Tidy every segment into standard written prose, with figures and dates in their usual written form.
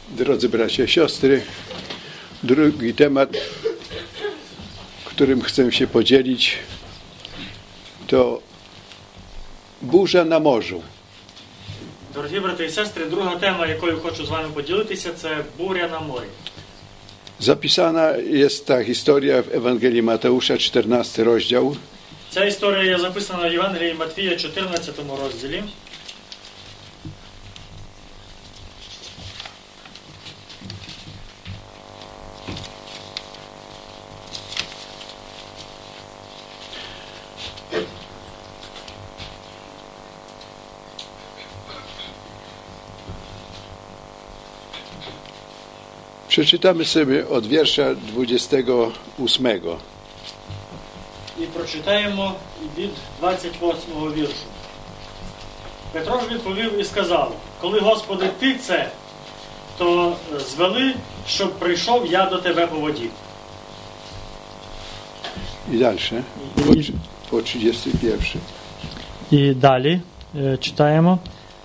Drodzy bracia i siostry, drugi temat, którym chcę się podzielić, to burza na morzu. Дорогі брати і сестри, друга тема, якою хочу з вами поділитися, це буря на морі. Zapisana jest ta historia w Ewangelii Mateusza, 14 rozdział. Ця історія є записана в Євангелії Матвія, 14 розділі. Przeczytamy sobie od wiersza 28. І прочитаємо від 28-го віршу. Петро ж відповів і сказав: «Коли, Господи, Ти це, то звели, щоб прийшов я до Тебе по воді». I dalsze, po 31. І далі читаємо.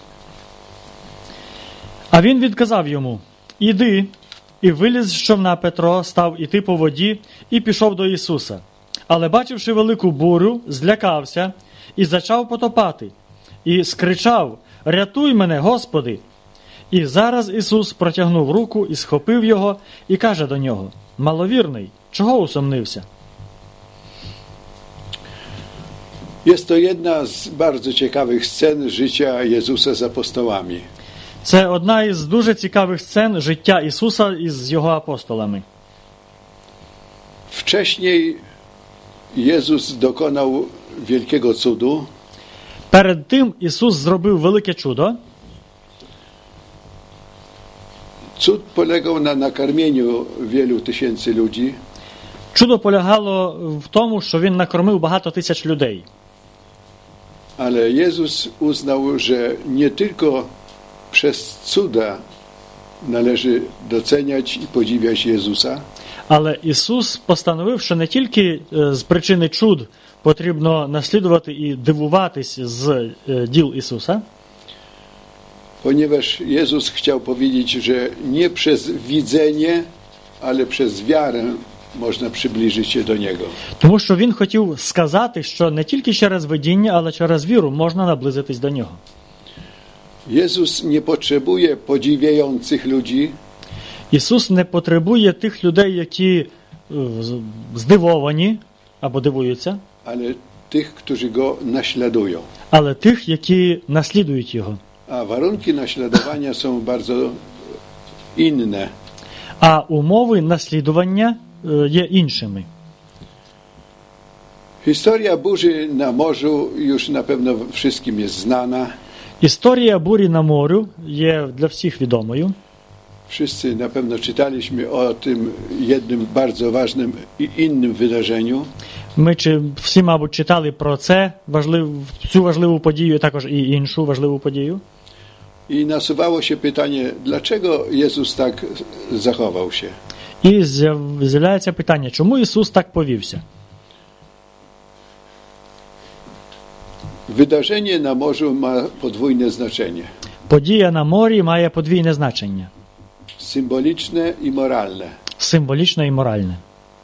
А він відказав йому: «Іди». І виліз з човна Петро, став іти по воді і пішов до Ісуса. Але, бачивши велику бурю, злякався і зачав потопати. І скричав: «Рятуй мене, Господи!» І зараз Ісус протягнув руку і схопив його, і каже до нього: «Маловірний, чого усомнився?» Jest to jedna z bardzo ciekawych scen życia Jezusa z apostołami. Це одна із дуже цікавих сцен життя Ісуса із Його апостолами. Wcześniej Jezus dokonał wielkiego cudu. Перед тим Ісус зробив велике чудо. Cud polegał na nakarmieniu wielu tysięcy ludzi. Чудо полягало в тому, що Він накормив багато тисяч людей. Ale Jezus uznał, że nie tylko przez cuda należy doceniać i podziwiać Jezusa, Але Ісус постановив, що не тільки з причини чуд потрібно наслідувати і дивуватись з діл Ісуса, ponieważ Jezus chciał powiedzieć, że nie przez widzenie, ale przez wiarę można przybliżyć się do Niego. тому що Він хотів сказати, що не тільки через видіння, але через віру можна наблизитись до Нього. Jezus nie potrzebuje podziwiających ludzi, Ісус не потребує тих людей, які здивовані або дивуються, ale tych, którzy Go naśladują. але тих, які наслідують Його. A warunki naśladowania są bardzo inne. А умови наслідування є іншими. Historia burzy na morzu już na pewno wszystkim jest znana. Історія бурі на морю є для всіх відомою. Wszyscy na pewno czytaliśmy o tym jednym bardzo ważnym i innym wydarzeniu. Ми всі, мабуть, читали про цю важливу подію, а також і іншу важливу подію. I nasuwało się pytanie, dlaczego Jezus tak zachował się? І з'являється питання, чому Ісус так повівся? Wydarzenie na morzu ma podwójne znaczenie. Подія на морі має подвійне значення. Symboliczne i moralne. Символічне і моральне.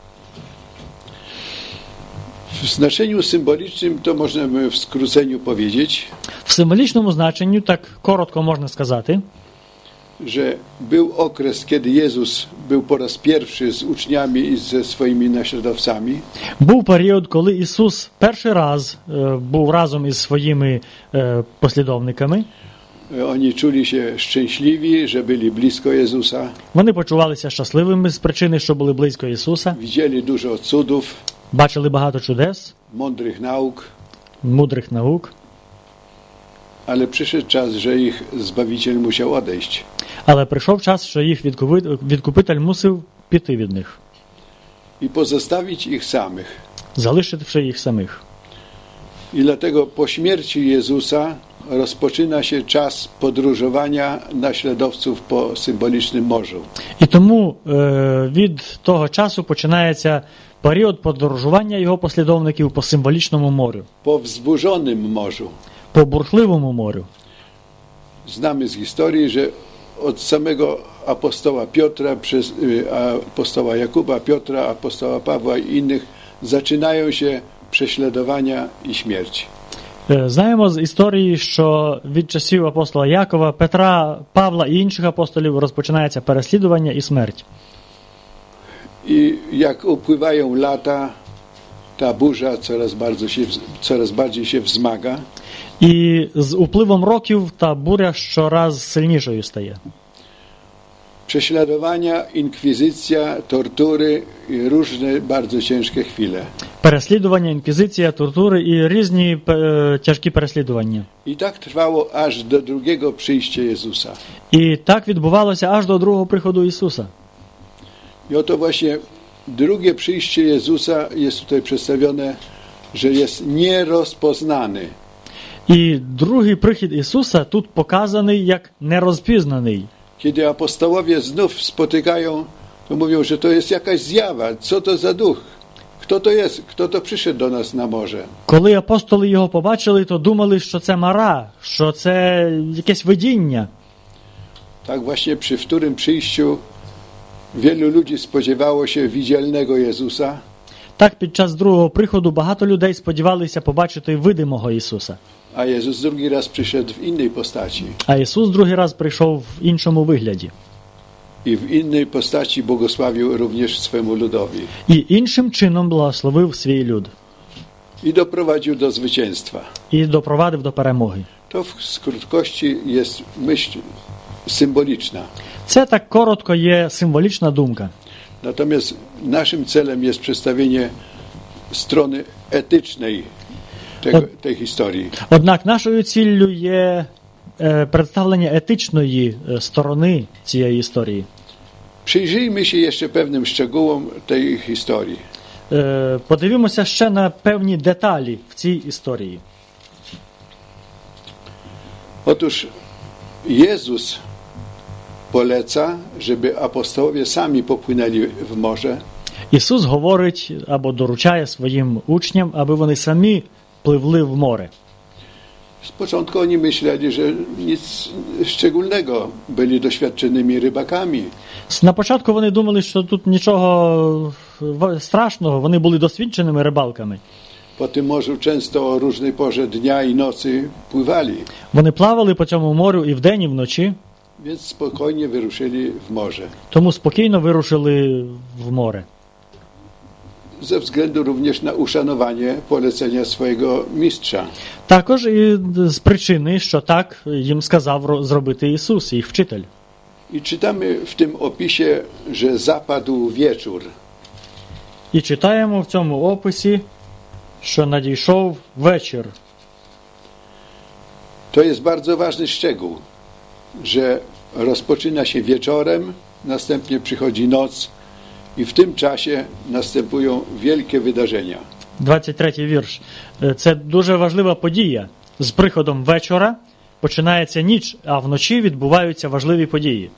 W znaczeniu symbolicznym to możemy w skróceniu powiedzieć, В символічному значенні, так коротко можна сказати, że był okres, kiedy Jezus był po raz pierwszy z uczniami i ze swoimi naśladowcami. був період, коли Ісус перший раз був разом із своїми послідовниками. Oni czuli się szczęśliwi, że byli blisko Jezusa. Вони почувалися щасливими з причини, що були близько Ісуса, Widzieli dużo cudów, бачили багато чудес, mądrych nauk, мудрих наук, ale przyszedł czas, że ich Zbawiciel musiał odejść. але прийшов час, що їх відкупитель мусив піти від них, I pozostawić ich samych. залишивши їх самих. I dlatego po śmierci Jezusa rozpoczyna się czas podróżowania naśladowców po symbolicznym morzu. І тому від того часу починається період подорожування його послідовників по символічному морю, Po wzburzonym morzu. по бурхливому морю. Znamy z historii, że od samego apostoła Piotra, przez apostoła Jakuba, Piotra, apostoła Pawła i innych zaczynają się prześladowania i śmierć. Знаємо з історії, що від часів апостола Якова, Петра, Павла і інших апостолів розпочинається переслідування і смерть. I jak upływają lata, ta burza coraz bardziej się wzmaga. І з upływом років та буря щораз сильнішою стає. Prześladowania, inkwizycja, tortury i różne bardzo ciężkie chwile. Переслідування, інквізиція, тортури і різні тяжкі переслідування. I tak trwało aż do drugiego przyjścia Jezusa. І так відбувалося аж до другого приходу Ісуса. I oto właśnie drugie przyjście Jezusa jest tutaj przedstawione, że jest nierozpoznany. І другий прихід Ісуса тут показаний як нерозпізнаний. Kiedy apostołowie znów spotykają, to mówią, że to jest jakaś zjawa. Co to za duch? Kto to jest? Kto to przyszedł do nas na morze? Коли апостоли його побачили, то думали, що це мара, що це якесь видіння. Tak właśnie przy wtórym przyjściu wielu ludzi spodziewało się widzialnego Jezusa, Так під час другого приходу багато людей сподівалися побачити видимого Ісуса. a Jezus drugi raz przyszedł w innej postaci. А Ісус другий раз прийшов в іншому вигляді. I w innej postaci błogosławił również swemu ludowi. І іншим чином благословив свій люд. I doprowadził do zwycięstwa. І допровадив до перемоги. To w skrótkości jest myśl symboliczna. Це так коротко є символічна думка. Natomiast naszym celem jest przedstawienie strony etycznej tej historii. Однак нашою ціллю є представлення етичної сторони цієї історії. Przyjrzyjmy się jeszcze pewnym szczegółom tej historii. Подивімося ще на певні деталі в цій історії. Otóż Jezus poleca, żeby apostołowie sami popłynęli w morze. Ісус говорить або доручає своїм учням, аби вони самі пливли в море. Z początku oni myśleli, że nic szczególnego, byli doświadczonymi rybakami. На початку вони думали, що тут нічого страшного, вони були досвідченими рибалками. Po tym morzu często o różnej porze dnia i nocy pływali, Вони плавали по цьому морю і вдень, і вночі, więc spokojnie wyruszyli w morze. тому спокійно вирушили в море. Ze względu również na uszanowanie polecenia swojego mistrza. Також і з причини, що так їм сказав зробити Ісус, їх вчитель. I czytamy w tym opisie, że zapadł wieczór. І читаємо в цьому описі, що надійшов вечір. To jest bardzo ważny szczegół, że rozpoczyna się wieczorem, następnie przychodzi noc i w tym czasie następują wielkie wydarzenia. 23-й вірш. Це дуже важлива подія. З приходом вечора починається ніч, а вночі відбуваються важливі події.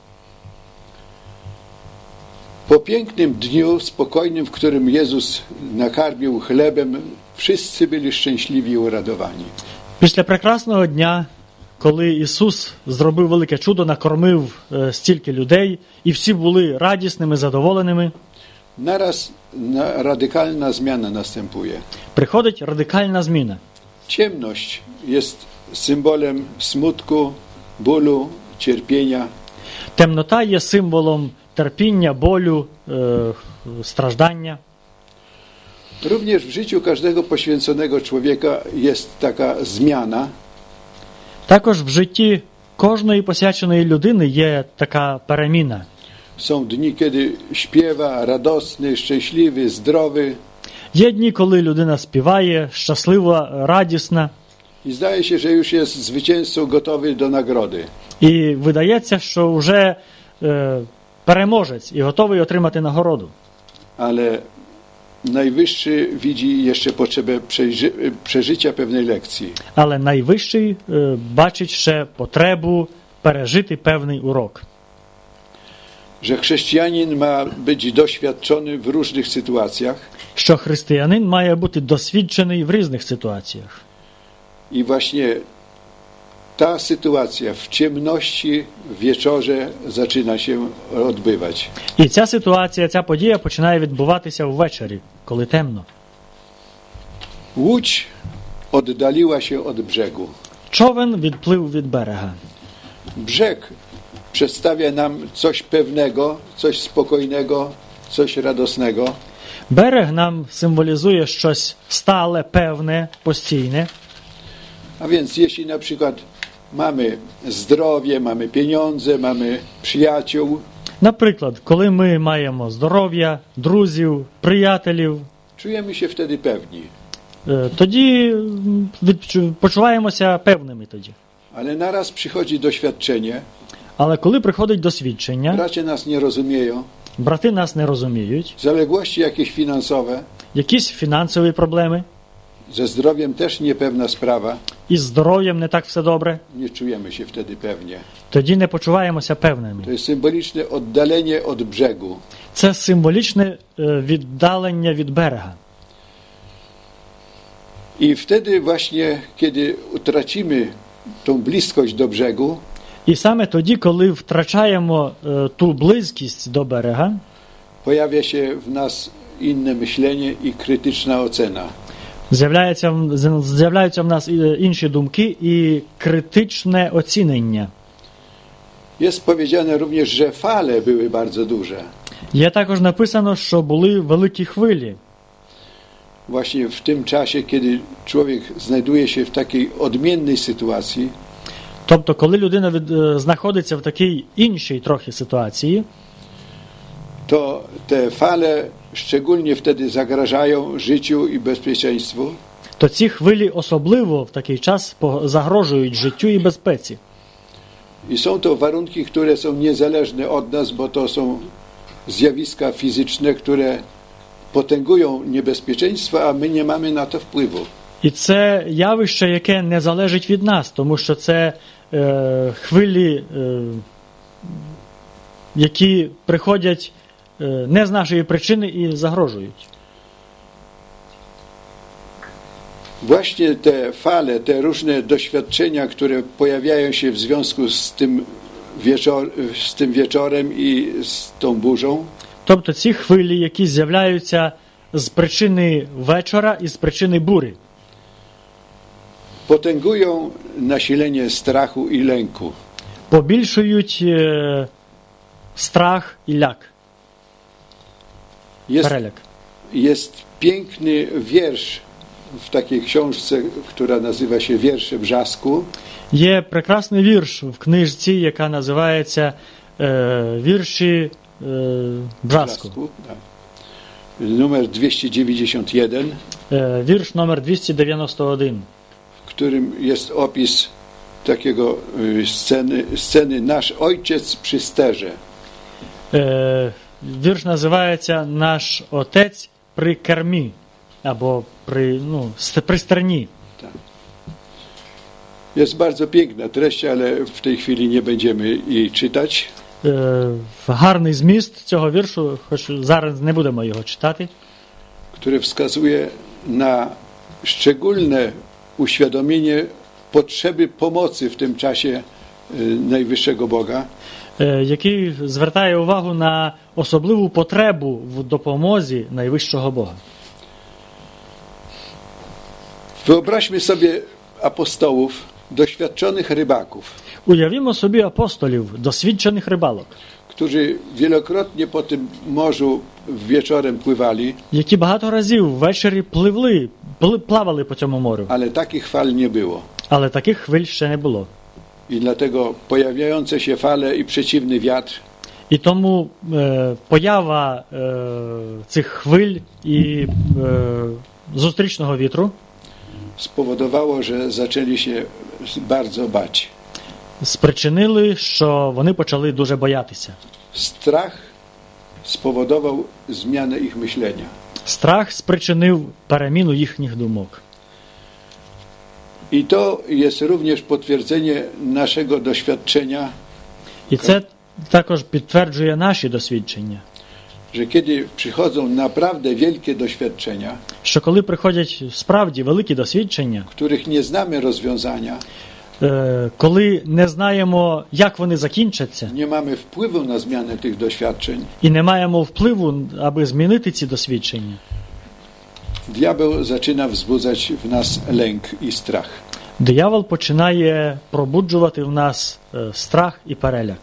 Po pięknym dniu, spokojnym, w którym Jezus nakarmił chlebem, wszyscy byli szczęśliwi i uradowani. Після прекрасного дня, коли Ісус зробив велике чудо, накормив стільки людей, і всі були радісними, задоволеними, Naraz radykalna zmiana następuje. приходить радикальна зміна. Ciemność jest symbolem smutku, bólu, cierpienia. Темнота є символом терпіння, болю, страждання. Również w życiu każdego poświęconego człowieka jest taka zmiana. Також в житті кожної посвяченої людини є така переміна. Są dni, kiedy śpiewa, radosny, szczęśliwy, zdrowy. Є дні, коли людина співає, щаслива, радісна, I zdaje się, że już jest zwycięzcą gotowy do nagrody. і видається, що вже переможець і готовий отримати нагороду. Ale Najwyższy widzi jeszcze potrzebę przeżycia pewnej lekcji. Але найвищий бачить ще потребу пережити певний урок. Że chrześcijanin ma być doświadczony w różnych sytuacjach. Що християнин має бути досвідчений в різних ситуаціях. I właśnie ta sytuacja w ciemności w wieczorze zaczyna się odbywać. І ця ситуація, ця подія починає відбуватися ввечері, коли темно. Łódź oddaliła się od brzegu. Човен відплив від берега. Brzeg przedstawia nam coś pewnego, coś spokojnego, coś radosnego. Берег нам символізує щось стале, певне, постійне. A więc jeśli na przykład mamy zdrowie, mamy pieniądze, mamy przyjaciół, Наприклад, коли ми маємо здоров'я, друзів, приятелів, czujemy się wtedy pewni. тоді почуваємося певними тоді. Ale naraz przychodzi doświadczenie, Але коли приходить досвідчення, bracia nas nie rozumieją, брати нас не розуміють, zaległości jakieś finansowe, якісь фінансові проблеми, ze zdrowiem też niepewna sprawa, із здоров'ям не так все добре, nie czujemy się wtedy pewnie. тоді не почуваємося певними. To jest symboliczne oddalenie od brzegu. Це символічне віддалення від берега. I wtedy właśnie, kiedy utracimy tą bliskość do brzegu, І саме тоді, коли втрачаємо ту близькість до берега, pojawia się w nas inne myślenie i krytyczna ocena. з'являються в нас інші думки і критичне оцінення. Jest powiedziane również, że fale były bardzo duże. Є також написано, що були великі хвилі. Właśnie w tym czasie, kiedy człowiek znajduje się w takiej odmiennej sytuacji, Тобто, коли людина знаходиться в такій іншій трохи ситуації, to te fale szczególnie wtedy zagrażają życiu i bezpieczeństwu. то ці хвилі особливо в такий час загрожують життю і безпеці. I są to warunki, które są niezależne od nas, bo to są zjawiska fizyczne, które potęgują niebezpieczeństwa, a my nie mamy na to wpływu. І це явище, яке не залежить від нас, тому що це хвилі, які приходять не з нашої причини і загрожують. Właśnie te fale, te różne doświadczenia, które pojawiają się w związku z tym wieczorem i z tą burzą, Тобто ці хвилі, які з'являються з причини вечора і з причини бурі, potęgują nasilenie strachu i lęku. побільшують страх і ляк, переляк. Jest piękny wiersz w takiej książce, która nazywa się Wiersze Brzasku. Є прекрасний вірш в книжці, яка називається «Вірші Бжаску». Tak. Numer 291, Вірш номер 291, w którym jest opis takiego sceny Nasz Ojciec przy sterze. Вірш називається «Наш Отець при кермі» або при стерні. Tak. Jest bardzo piękna treść, ale w tej chwili nie będziemy jej czytać. Гарний зміст цього віршу, хоч зараз не будемо його читати, Który wskazuje na szczególne uświadomienie potrzeby pomocy w tym czasie Najwyższego Boga. який звертає увагу на особливу потребу в допомозі найвищого Бога. Wyobraźmy sobie apostołów, doświadczonych rybaków, Уявімо собі апостолів, досвідчених рибалок, którzy wielokrotnie po tym morzu wieczorem pływali, які багато разів ввечері плавали по цьому морю. ale takich fal nie było. Але таких хвиль ще не було. I dlatego pojawiające się fale i przeciwny wiatr І тому поява цих хвиль і зустрічного вітру spowodowało, że zaczęli się bardzo bać. спричинили, що вони почали дуже боятися. Strach spowodował zmianę ich myślenia. Страх спричинив переміну їхніх думок. I to jest również potwierdzenie naszego doświadczenia, І це також підтверджує наші досвідчення, że kiedy przychodzą naprawdę wielkie doświadczenia, що коли приходять справді великі досвідчення, których nie znamy rozwiązania, коли не знаємо, як вони закінчаться, nie mamy wpływu na zmianę tych doświadczeń, і не маємо впливу, аби змінити ці досвідчення, diabeł zaczyna wzbudzać w nas lęk i strach. диявол починає пробуджувати в нас страх і переляк.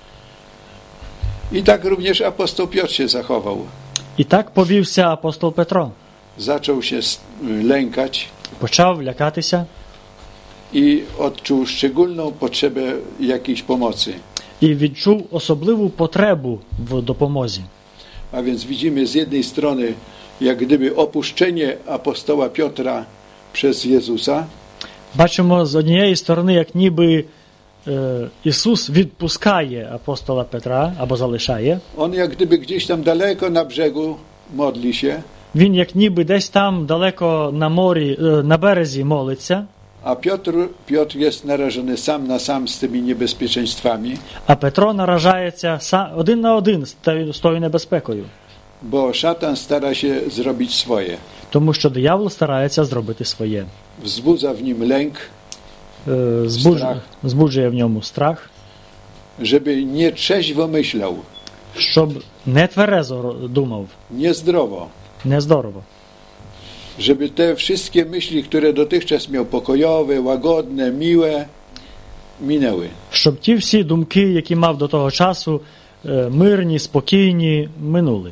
I tak również apostoł Piotr się zachował. І так повівся апостол Петро. Zaczął się lękać Почав лякатися i odczuł szczególną potrzebę jakiejś pomocy. і відчув особливу потребу в допомозі. A więc widzimy z jednej strony jak gdyby opuszczenie apostoła Piotra przez Jezusa, Бачимо з однієї сторони, як ніби Ісус відпускає апостола Петра або залишає. on jak gdyby gdzieś tam daleko na brzegu modli się, Він як ніби десь там далеко на морі, на березі молиться, a Piotr jest narażony sam z tymi niebezpieczeństwami, а Петро наражається один на один з тою небезпекою. bo szatan stara się zrobić swoje. Тому що диявол старається зробити своє. Wzbudza w nim lęk, Збуджує в ньому страх, żeby nietrzeźwo myślał, щоб не тверезо думав, niezdrowo, нездорово. żeby te wszystkie myśli, które dotychczas miał pokojowe, łagodne, miłe, minęły. Щоб ті всі думки, які мав до того часу, мирні, спокійні, минули.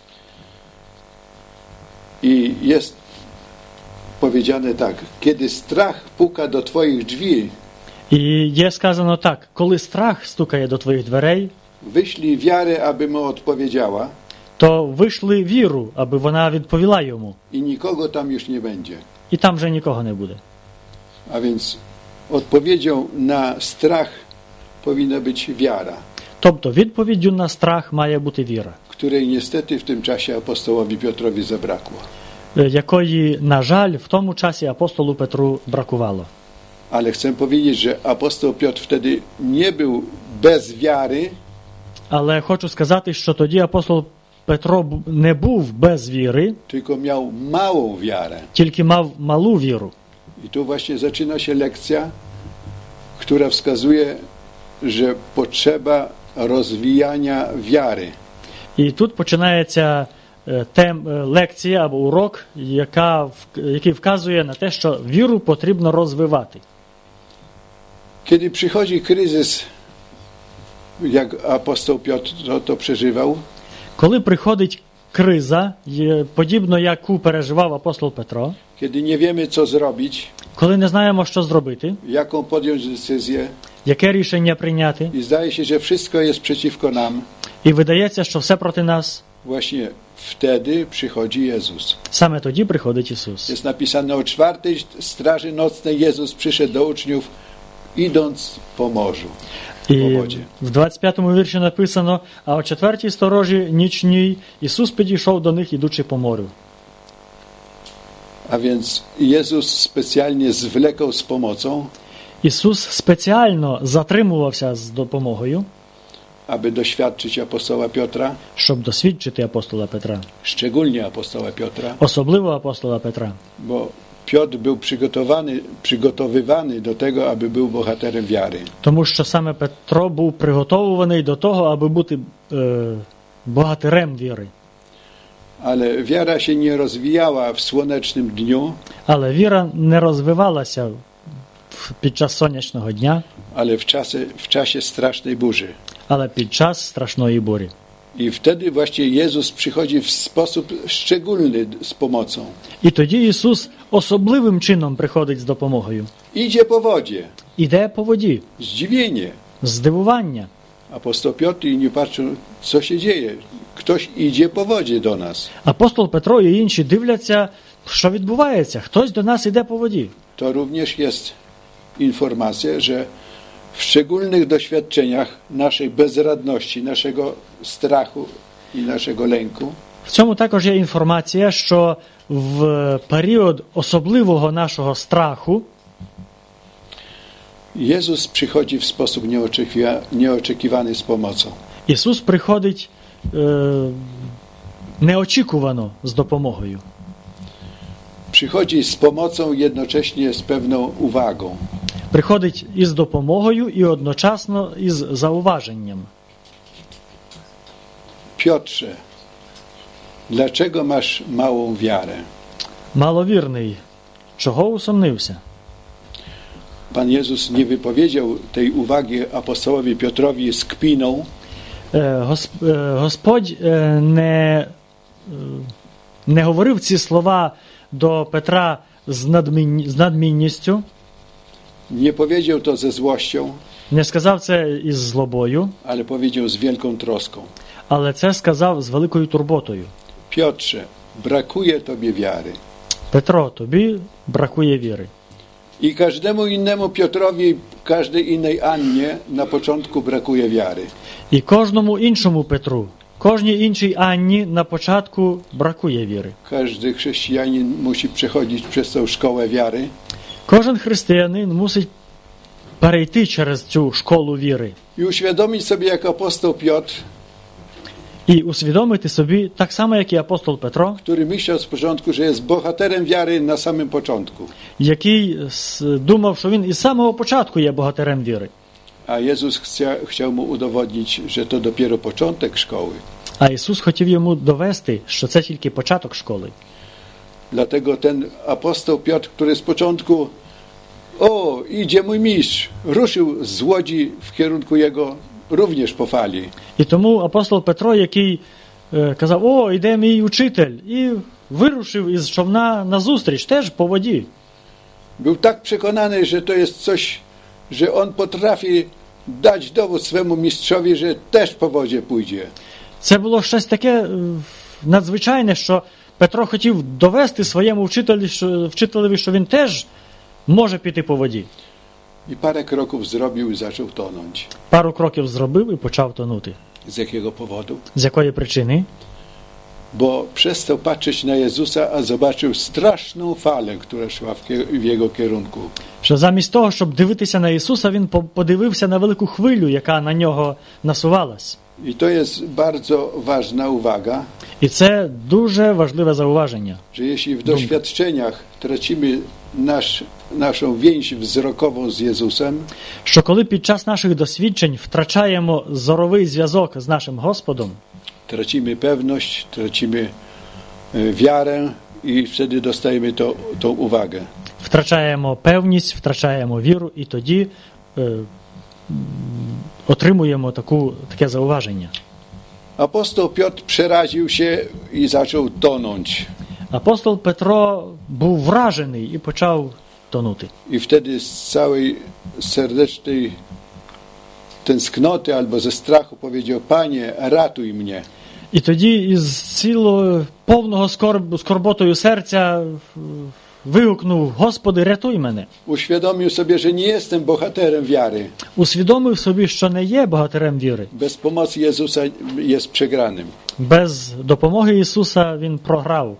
I jest powiedziane tak, kiedy strach puka do twoich drzwi, І є сказано так, коли страх стукає до твоїх дверей, wyślij wiarę, aby mu odpowiedziała то вийшли віру, аби вона відповіла йому. i nikogo tam już nie będzie. І там вже нікого не буде. A więc odpowiedzią na strach powinna być wiara, Тобто відповіддю на страх має бути віра, której niestety w tym czasie apostołowi Piotrowi zabrakło. якої, на жаль, в тому часі апостолу Петру бракувало. Ale chcę powiedzieć, że apostoł Piotr wtedy nie był bez wiary, Але хочу сказати, що тоді апостол Петро не був без віри, tylko miał małą wiarę. тільки мав малу віру. I tu właśnie zaczyna się lekcja, która wskazuje, że potrzeba rozwijania wiary. І тут починається лекція або урок, який вказує на те, що віру потрібно розвивати. Kiedy przychodzi kryzys, jak apostoł Piotr to przeżywał, Коли приходить криза, подібно яку переживав апостол Петро, kiedy nie wiemy, co zrobić, коли не знаємо, що зробити, jaką podjąć decyzję яке рішення прийняти, i zdaje się, że wszystko jest przeciwko nam, і видається, що все проти нас, właśnie wtedy przychodzi Jezus. саме тоді приходить Ісус. Jest napisane o 4 straży nocnej Jezus przyszedł do uczniów, idąc po morzu. І в 25-му вірші написано, а о 4-й сторожі нічній Ісус підійшов до них, ідучи по морю. A więc Jezus specjalnie zwlekał z pomocą, Ісус спеціально затримувався з допомогою, aby doświadczyć apostoła Piotra, щоб досвідчити апостола Петра. szczególnie apostoła Piotra, Особливо апостола Петра. bo Piotr był przygotowywany do tego, aby był bohaterem wiary. Тому що саме Петро був приготовуваний до того, аби бути богатирем віри. Ale wiara się nie rozwijała w słonecznym dniu, Але віра не розвивалася під час сонячного дня, ale w czasie strasznej burzy. але під час страшної бурі. I wtedy właśnie Jezus przychodzi w sposób szczególny z pomocą. І тоді Ісус особливим чином приходить з допомогою. Idzie po wodzie. Іде по воді, Zdziwienie. здивування. Apostoł Piotr i nie patrzą, co się dzieje. Ktoś idzie po wodzie do nas. Апостол Петро і інші дивляться, що відбувається. Хтось до нас іде по воді. To również jest informacja, że w szczególnych doświadczeniach naszej bezradności, naszego strachu i naszego lęku В цьому також є інформація, що в період особливого нашого страху Jezus przychodzi w sposób nieoczekiwany z pomocą. Ісус приходить неочікувано з допомогою. Przychodzi z pomocą jednocześnie z pewną uwagą. приходить із допомогою і одночасно із зауваженням. Piotrze, dlaczego masz małą wiarę? Маловірний, чого усомнився? Pan Jezus nie wypowiedział tej uwagi apostołowi Piotrowi z kpiną, Господь не говорив ці слова до Петра з надмінністю, nie powiedział to ze złością, не сказав це із злобою, ale powiedział z wielką troską. але це сказав з великою турботою. Piotrze, brakuje tobie wiary. Петро, тобі бракує віри. I każdemu innemu Piotrowi, każdej innej Annie na początku brakuje wiary. І кожному іншому Петру, кожній іншій Анні на початку бракує віри. Każdy chrześcijanin musi przechodzić przez tą szkołę wiary. Кожен християнин мусить перейти через цю школу віри I uświadomić sobie, jak apostoł Piotr, і усвідомити собі, так само, як і апостол Петро, który myślał z początku, że jest bohaterem wiary na samym początku. який думав, що він із самого початку є богатирем віри. A Jezus chciał mu udowodnić, że to dopiero początek szkoły. А Ісус хотів йому довести, що це тільки початок школи. Dlatego ten apostoł Piotr, który z początku idzie mój mistrz, ruszył z łodzi w kierunku jego, również po fali. І тому апостол Петро, який казав, іде мій учитель, і вирушив із човна назустріч, теж по воді. Był tak przekonany, że to jest coś, że on potrafi dać dowód swemu mistrzowi, że też po wodzie pójdzie. Це було щось таке надзвичайне, що Петро хотів довести своєму вчителеві, що він теж може піти по воді. I parę kroków zrobił i zaczął tonąć. Пару кроків зробив і почав тонути. Z jakiego powodu? З якої причини? Bo przestał patrzeć na Jezusa, a zobaczył straszną falę, która szła w jego kierunku. Що замість того, щоб дивитися на Ісуса, він подивився на велику хвилю, яка на нього насувалась. I to jest bardzo ważna uwaga, І це дуже важливе зауваження. że jeśli w doświadczeniach tracimy naszą więź wzrokową z Jezusem, Що коли під час наших досвідчень втрачаємо зоровий зв'язок з нашим Господом, tracimy pewność, tracimy wiarę i wtedy dostajemy tą uwagę. втрачаємо певність, втрачаємо віру, і тоді отримуємо таке зауваження. Apostoł Piotr przeraził się i zaczął tonąć. Апостол Петро був вражений і почав тонути. I wtedy z całej serdecznej tęsknoty albo ze strachu powiedział: Panie, ratuj mnie. І тоді із цілого повного скорботою серця вигукнув: Господи, рятуй мене. Uświadomił sobie, że nie jestem bohaterem wiary. Усвідомив собі, що не є богатирем віри. Bez pomocy Jezusa jest przegranym. Без допомоги Ісуса він програв.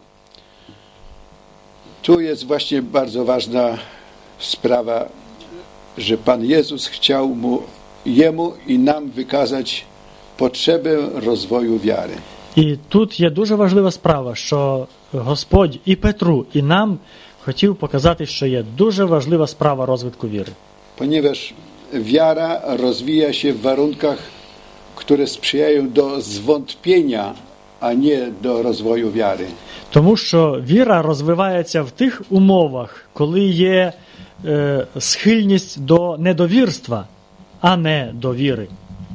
Tu jest właśnie bardzo ważna sprawa, że Pan Jezus chciał jemu i nam wykazać potrzebę rozwoju wiary. І тут є дуже важлива справа, що Господь і Петру, і нам хотів показати, що є дуже важлива справа розвитку віри. Ponieważ wiara rozwija się w warunkach, które sprzyjają do zwątpienia, a nie do rozwoju wiary. Тому що віра розвивається в тих умовах, коли є схильність до недовірства, а не до віри.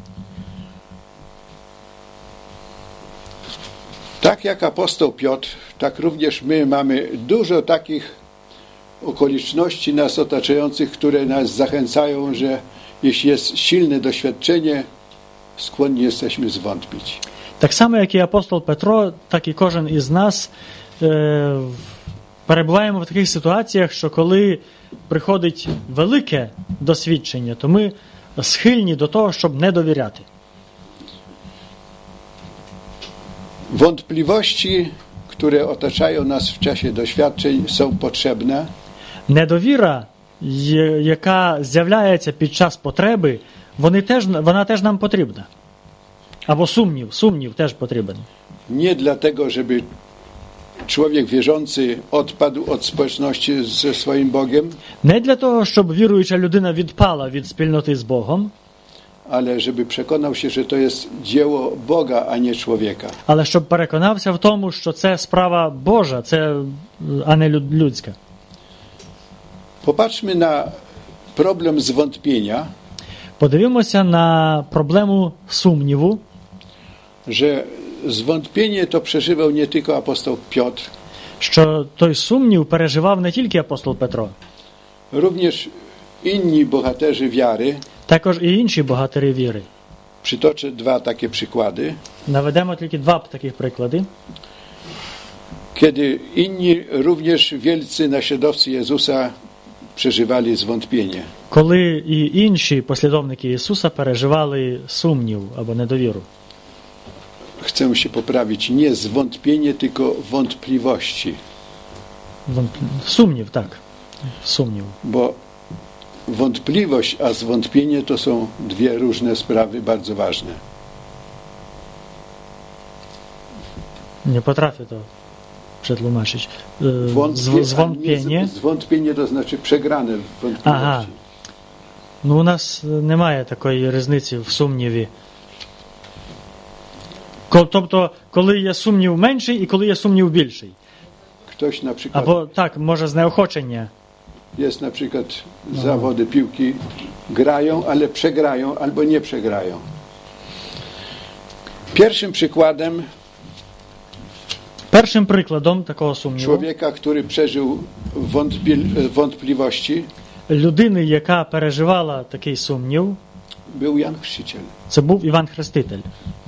Tak jak apostoł Piotr, tak również my mamy dużo takich okoliczności nas otaczających, które nas zachęcają, że jeśli jest silne doświadczenie, skłonni jesteśmy zwątpić. Так само, як і апостол Петро, так і кожен із нас перебуваємо в таких ситуаціях, що коли приходить велике досвідчення, то ми схильні до того, щоб не довіряти. Wątpliwości, które otaczają nas w czasie doświadczeń, są potrzebne. Недовіра, яка з'являється під час потреби, вона теж нам потрібна. Або сумнів теж потрібен. Nie dlatego, żeby człowiek wierzący odpadł od społeczności ze swoim Bogiem, Не для того, щоб віруюча людина відпала від спільноти з Богом, ale żeby przekonał się, że to jest dzieło Boga, a nie człowieka. але щоб переконався в тому, що це справа Божа, а не людська. Popatrzmy na problem zwątpienia, Подивимося на проблему сумніву, że zwątpienie to przeżywał nie tylko apostoł Piotr, що той сумнів переживав не тільки апостол Петро, również inni bohaterzy wiary. також і інші богатирі віри. Przytoczę dwa takie przykłady. Наведемо тільки два таких приклади. Kiedy inni, również wielcy naśladowcy Jezusa, przeżywali zwątpienie. Коли і інші послідовники Ісуса переживали сумнів або недовіру. Chcę się poprawić. Nie zwątpienie, tylko wątpliwości. Сумнів, так. Сумнів. Bo wątpliwość, a zwątpienie to są dwie różne sprawy, bardzo ważne. Nie potrafię to przetłumaczyć. Zwątpienie. Zwątpienie to znaczy przegrane w wątpliwości. Ага. Ну, у нас немає такої різниці в сумніві. Тобто, коли є сумнів менший і коли є сумнів більший. Ktoś na przykład, Або tak, może zneochoczeńnie. jest na przykład zawody piłki, grają, ale przegrają albo nie przegrają. Pierwszym przykładem Першим прикладом такого сумніву człowieka, który przeżył wątpliwości, людини, яка переживала такий сумнів, był Jan Chrzciciel. це був Іван Хреститель.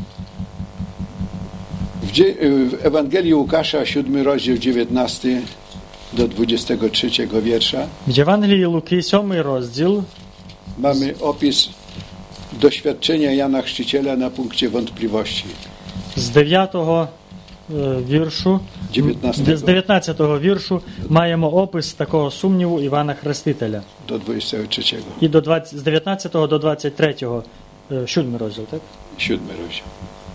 W Ewangelii Łukasza, 7 rozdział, 19 do 23 wiersza, В Євангелії Луки, 7 розділ, mamy opis doświadczenia Jana Chrzciciela na punkcie wątpliwości. з 9 віршу, 19 з 19 віршу маємо опис такого сумніву Івана Хрестителя. do 23. І з 19 до 23, 7 розділ, так? 7 rozdział.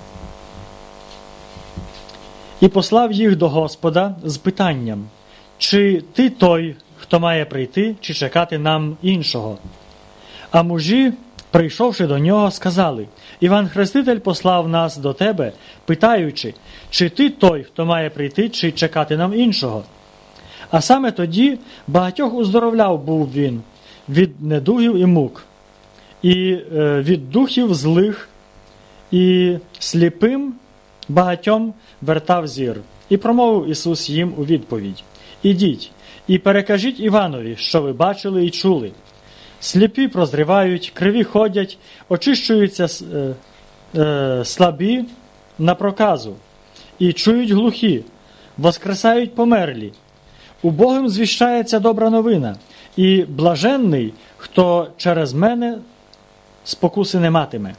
І послав їх до Господа з питанням, чи ти той, хто має прийти, чи чекати нам іншого? А мужі, прийшовши до нього, сказали, Іван Хреститель послав нас до тебе, питаючи, чи ти той, хто має прийти, чи чекати нам іншого? А саме тоді багатьох уздоровляв був він від недугів і мук, і від духів злих, і сліпим багатьом вертав зір. І промовив Ісус їм у відповідь: «Ідіть і перекажіть Іванові, що ви бачили і чули. Сліпі прозрівають, криві ходять, очищуються слабі на проказу, і чують глухі, воскресають померлі. Убогим звіщається добра новина, і блаженний, хто через мене спокуси не матиме».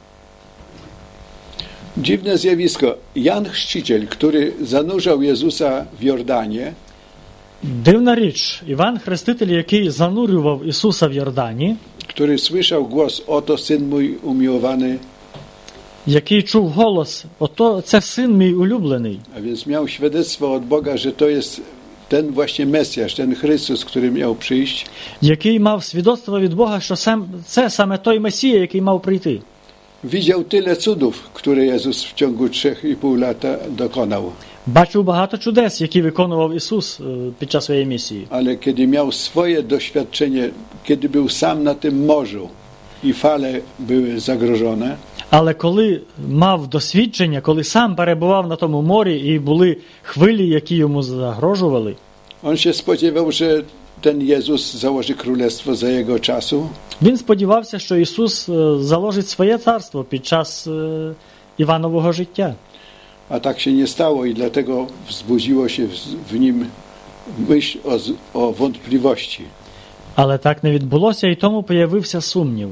Dziwne zjawisko. Jan Chrzciciel, który zanurzał Jezusa w Jordanie, Дивна річ, Іван Хреститель, який занурював Ісуса в Йордані, który słyszał głos: oto syn mój umiłowany, який чув голос, ото це син мій улюблений, a więc miał świadectwo od Boga, że to jest ten właśnie Mesjasz, ten Chrystus, który miał przyjść, який мав свідоцтво від Бога, що це саме той Месія, який мав прийти. widział tyle cudów, które Jezus w ciągu 3,5 lata dokonał. Бачив багато чудес, які виконував Ісус під час своєї місії. Ale kiedy miał swoje doświadczenie, kiedy był sam na tym morzu i fale były zagrożone, Але коли мав досвідчення, коли сам перебував на тому морі і були хвилі, які йому загрожували, on się spodziewał, że ten Jezus założy królestwo za jego czasu, він сподівався, що Ісус заложить своє царство під час Іванового життя. a tak się nie stało i dlatego wzbudziło się w nim myśl o wątpliwości. Але так не відбулося, і тому появився сумнів.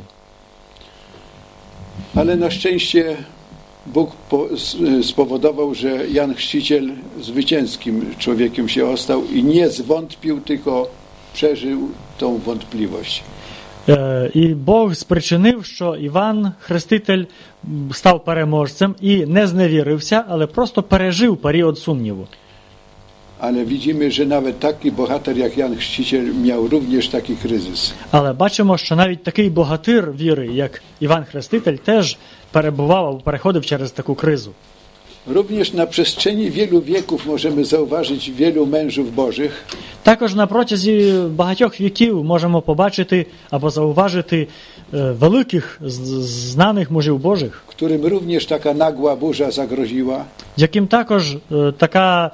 Ale na szczęście Bóg spowodował, że Jan Chrzciciel zwycięskim człowiekiem się ostał i nie zwątpił, tylko przeżył tą wątpliwość. І Бог спричинив, що Іван Хреститель став переможцем і не зневірився, але просто пережив період сумніву. Ale widzimy, że nawet taki bohater jak Jan Chrzciciel miał również taki kryzys. Але бачимо, що навіть такий богатир віри, як Іван Хреститель, теж перебував або переходив через таку кризу. Również na przestrzeni wielu wieków możemy zauważyć wielu mężów bożych, Також на протязі багатьох віків можемо побачити або зауважити великих знаних мужів Божих, którym również taka nagła burza zagroziła, яким також така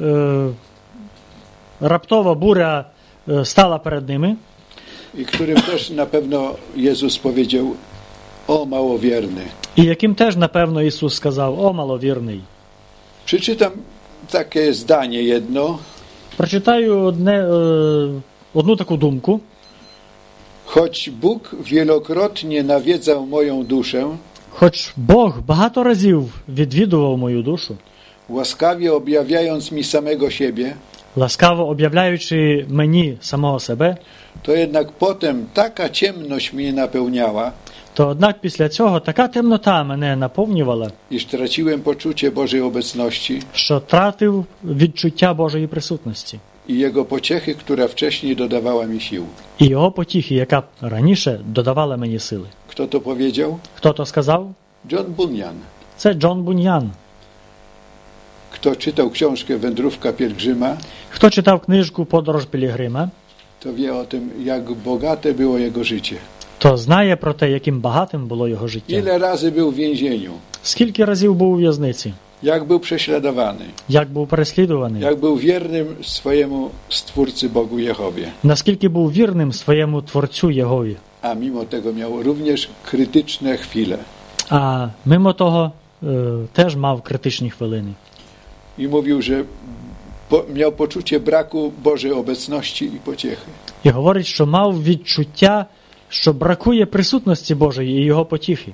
раптова буря стала перед ними, i którym też na pewno Jezus powiedział: o małowierny. і яким теж, напевно, Ісус сказав: «О, маловірний». Przeczytam takie zdanie jedno. Прочитаю одну таку думку. Choć Bóg wielokrotnie nawiedzał moją duszę, Хоч Бог багато разів відвідував мою душу, łaskawie objawiając mi samego siebie, ласкаво об'являючи мені самого себе, to jednak potem taka ciemność mnie napełniała, то однак після цього така темнота мене наповнювала, iż traciłem poczucie Bożej obecności що тратив відчуття Божої присутності i Jego pociechy, która wcześniej dodawała mi sił. і його потіхи, яка раніше додавала мені сили. Kto to powiedział? Хто то сказав? John Bunyan. Це Джон Буньян. Kto czytał książkę Wędrówka pielgrzyma, Хто читав книжку «Подорож Пілігрима», to wie o tym, jak bogate było jego życie. то знає про те, яким багатим було його життя. Ile razy był w więzieniu, Скільки разів був у в'язниці, jak był prześladowany, як був переслідуваний, jak był wiernym swojemu Stwórcy Bogu Jehowie. наскільки був вірним своєму Творцю Єгові. A mimo tego miał również krytyczne chwile. А мимо того, теж мав критичні хвилини. I mówił, że miał poczucie braku Bożej obecności i pociechy. І говорить, що мав відчуття, що бракує присутності Божої і його потіхи.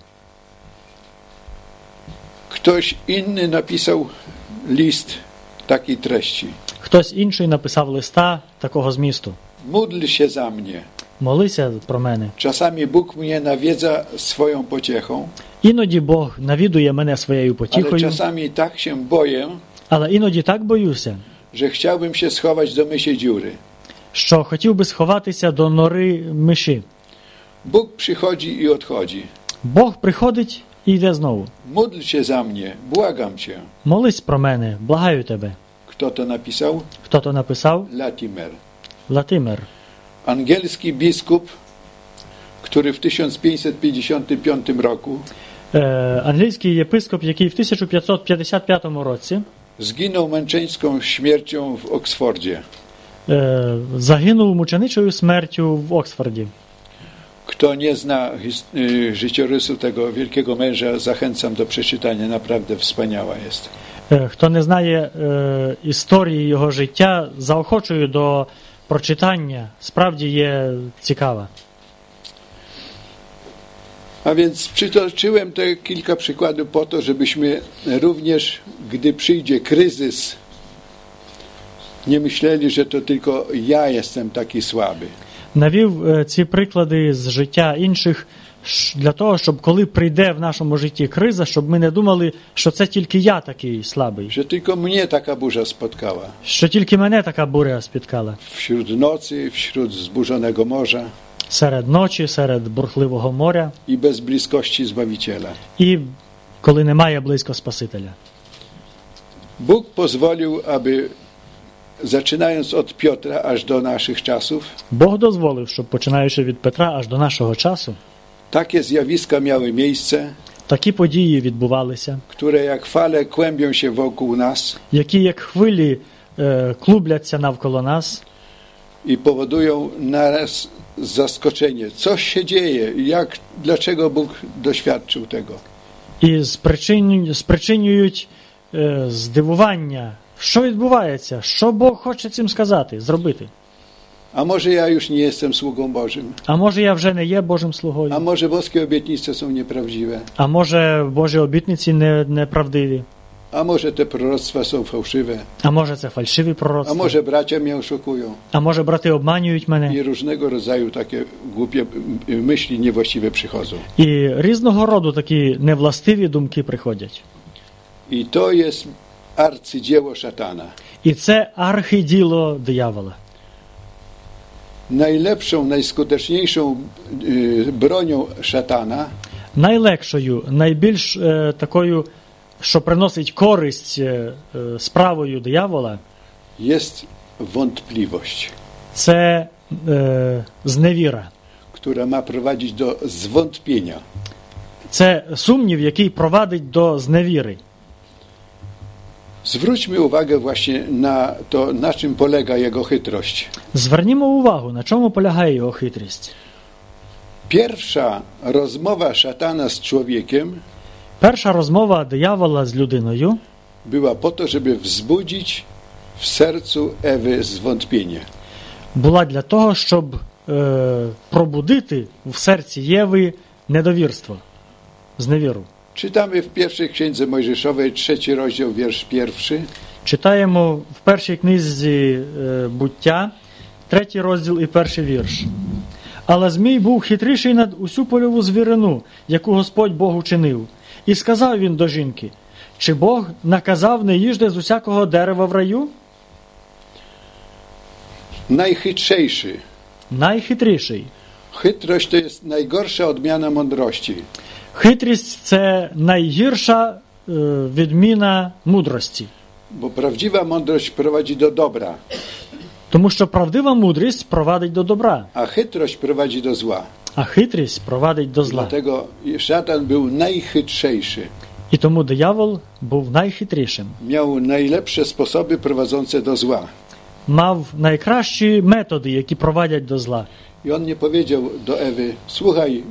Ktoś inny napisał list takiej treści. Хтось інший написав листа такого змісту. Módl się za mnie. Молися про мене. Czasami Bóg mnie nawiedza swoją pociechą, Іноді Бог навідує мене своєю ale потіхою, czasami tak się boję, але іноді так боюся, że chciałbym się schować do mysiej dziury. що хотів би сховатися до нори миші. Bóg przychodzi i odchodzi. Бог приходить і йде знову. Módl się za mnie, błagam cię. Молись про мене, благаю тебе. Kto to napisał? Хто то написав? Latimer. Латимер. Angielski biskup, który w 1555 roku Англійський єпископ, який в 1555 році zginął męczeńską śmiercią w Oksfordzie. загинув мученичою смертю в Оксфорді. Kto nie zna życiorysu tego wielkiego męża, zachęcam do przeczytania, naprawdę wspaniała jest. Хто не знає історії його життя, заохочую до прочитання. Справді є цікава. A więc przytoczyłem te kilka przykładów po to, żebyśmy również, gdy przyjdzie kryzys, nie myśleli, że to tylko ja jestem taki słaby. Навів ці приклади з життя інших для того, щоб коли прийде в нашому житті криза, щоб ми не думали, що це тільки я такий слабий, Że tylko mnie taka burza spotkała. що тільки мене така буря спіткала. Wśród nocy, wśród zburzonego morza Серед ночі, серед бурхливого моря i bez bliskości Zbawiciela. і коли немає близько Спасителя. Bóg pozwolił, aby zaczynając od Piotra aż do naszych czasów, Бог дозволив, щоб починаючи від Петра аж до нашого часу, takie zjawiska miały miejsce, такі події відбувалися, które jak fale kłębią się wokół nas які як хвилі клубляться навколо нас i powodują naraz zaskoczenie. Co się dzieje? Dlaczego Bóg doświadczył tego? і спричинюють здивування. Що відбувається? Що Бог хоче цим сказати, зробити? A może ja już nie jestem sługą Bożym? А може я вже не є Божим слугою? A może boskie obietnice są nieprawdziwe? А може Божі обітниці неправдиві? A może te proroctwa są fałszywe? А може це фальшиві A пророцтва? może bracia mnie oszukują? А може брати обманюють мене? I różnego rodzaju takie głupie myśli niewłaściwe przychodzą. І різного роду такі невластиві думки приходять. I to jest arcydzieło szatana. І це архиділо диявола. Najlepszą, najskuteczniejszą bronią szatana Найлегшою, найбільш такою, що приносить користь справою диявола, jest wątpliwość, це зневіра. która ma prowadzić do zwątpienia. Це сумнів, який провадить до зневіри. Zwróćmy uwagę właśnie na to, na czym polega jego chytrość. Звернімо увагу, на чому полягає його хитрість. Pierwsza rozmowa szatana z człowiekiem Перша розмова диявола з людиною była po to, żeby wzbudzić w sercu Ewy zwątpienie. була для того, щоб пробудити в серці Єви недовірство, зневіру. Czytamy w pierwszej księdze Mojżeszowej, 3 rozdział, wiersz 1. Читаємо в першій книзі «Буття», 3 розділ і 1 вірш. «Але Змій був хитріший над усю польову звірину, яку Господь Бог учинив. І сказав він до жінки, чи Бог наказав не їжте з усякого дерева в раю?» Najchytrzejszy. Найхитріший. Chytrość to jest najgorsza odmiana mądrości. Хитрість – це найгірша відміна мудрості. Bo prawdziwa mądrość prowadzi do dobra, Тому що правдива мудрість провадить до добра, a chytrość prowadzi do zła. а хитрість провадить до зла. Dlatego szatan był najchytrzejszy. І тому диявол був найхитрішим. Miał najlepsze sposoby prowadzące do zła. Мав найкращі методи, які провадять до зла. I on nie powiedział do Ewy, słuchaj,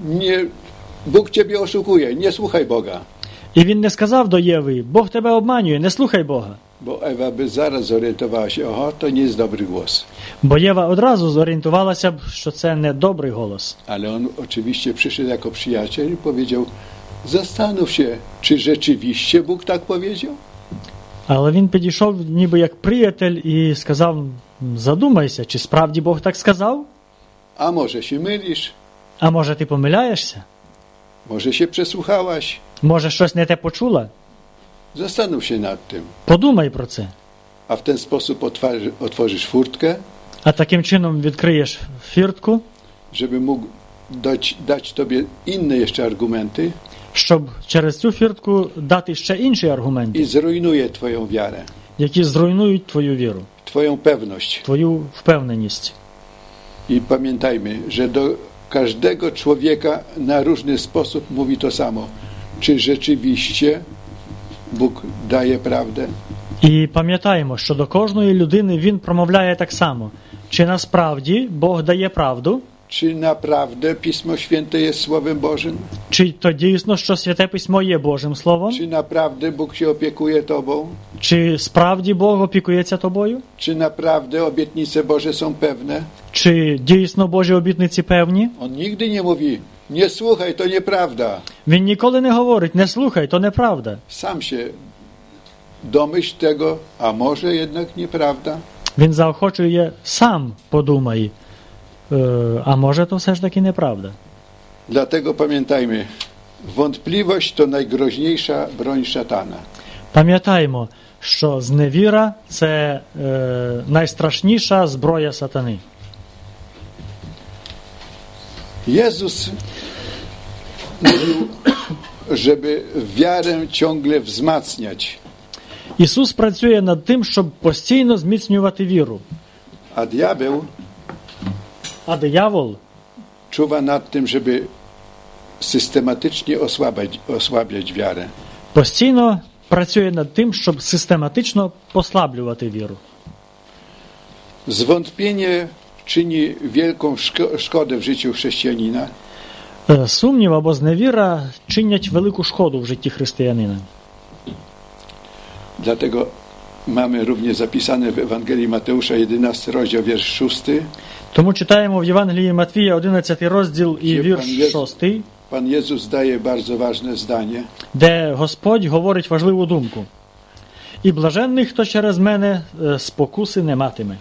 Bóg ciebie oszukuje, nie słuchaj Boga. І він не сказав до Єви, Бог тебе обманює, не слухай Бога. Bo Ewa by zaraz zorientowała się, oho, to nie jest dobry głos. Бо Єва одразу зорієнтувалася б, що це не добрий голос. Ale on oczywiście przyszedł jako przyjaciel i powiedział, zastanów się, czy rzeczywiście Bóg tak powiedział? Але він підійшов ніби як приятель і сказав, задумайся, чи справді Бог так сказав? A może się mylisz? А може ти помиляєшся? Może się przesłuchałaś? Може щось не те почула? Zastanów się nad tym. Подумай про це. A w ten sposób otworzysz furtkę, А таким чином відкриєш фіртку, żeby mógł dać tobie inne jeszcze argumenty щоб через цю фіртку дати ще інші i аргументи, zrujnuje twoją wiarę, які зруйнують твою віру, twoją pewność. твою впевненість. I pamiętajmy, że do każdego człowieka na różny sposób mówi to samo. Czy rzeczywiście Bóg daje prawdę? І пам'ятаємо, що до кожної людини він промовляє так само. Чи насправді Бог дає правду? Czy naprawdę Pismo Święte jest Słowem Bożym? Чи то дійсно, що Святе Письмо є Божим Словом? Czy naprawdę Bóg się opiekuje Tobą? Чи справді Бог опікується тобою? Czy naprawdę obietnice Boże są pewne? Чи дійсно Божі обітниці певні? On nigdy nie mówi, nie słuchaj, to nieprawda. Він ніколи не говорить, не слухай, то неправда. Sam się domyśl tego, a może jednak nieprawda? Він заохочує, сам подумай, а може то все ж таки неправда. Dlatego pamiętajmy, wątpliwość to najgroźniejsza broń szatana. Пам'ятаємо, що зневіра – це найстрашніша зброя сатани. Jezus mówił, żeby wiarę ciągle wzmacniać, Ісус працює над тим, щоб постійно зміцнювати віру. a diabeł А диявол czuwa nad tym, żeby systematycznie osłabiać wiarę. постійно працює над тим, щоб систематично послаблювати віру. Zwątpienie czyni wielką szkodę w życiu chrześcijanina. Сумнів або зневіра чинять велику шкоду в житті християнина. Dlatego mamy również zapisane w Ewangelii Mateusza 11 rozdział, wiersz 6. Тому читаємо в Євангелії Матвія 11 розділ і вірш 6, Pan Jezus daje bardzo ważne zdanie. де Господь говорить важливу думку. «І блаженний, хто через мене спокуси не матиме».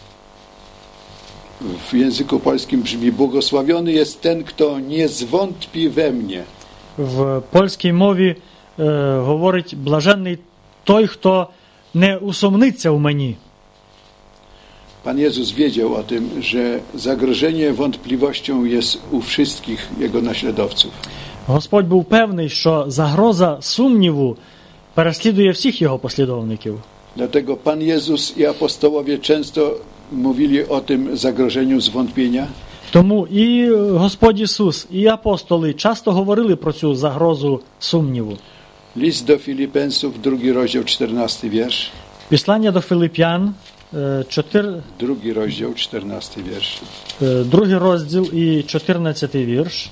W języku polskim brzmi: błogosławiony jest ten, kto nie zwątpi we mnie. В польській мові говорить «блаженний той, хто не усомниться в мені. Pan Jezus wiedział o tym, że zagrożenie wątpliwością jest u wszystkich Jego naśladowców. Господь був певний, що загроза сумніву переслідує всіх його послідовників. Dlatego Pan Jezus i apostołowie często mówili o tym zagrożeniu zwątpienia. Тому і Господь Ісус, і апостоли часто говорили про цю загрозу сумніву. List do Filipensów, 2 rozdział, 14 wiersz. Післання до Филип'ян, 2 rozdział, 14 wiersz. 2 розділ і 14 вірш.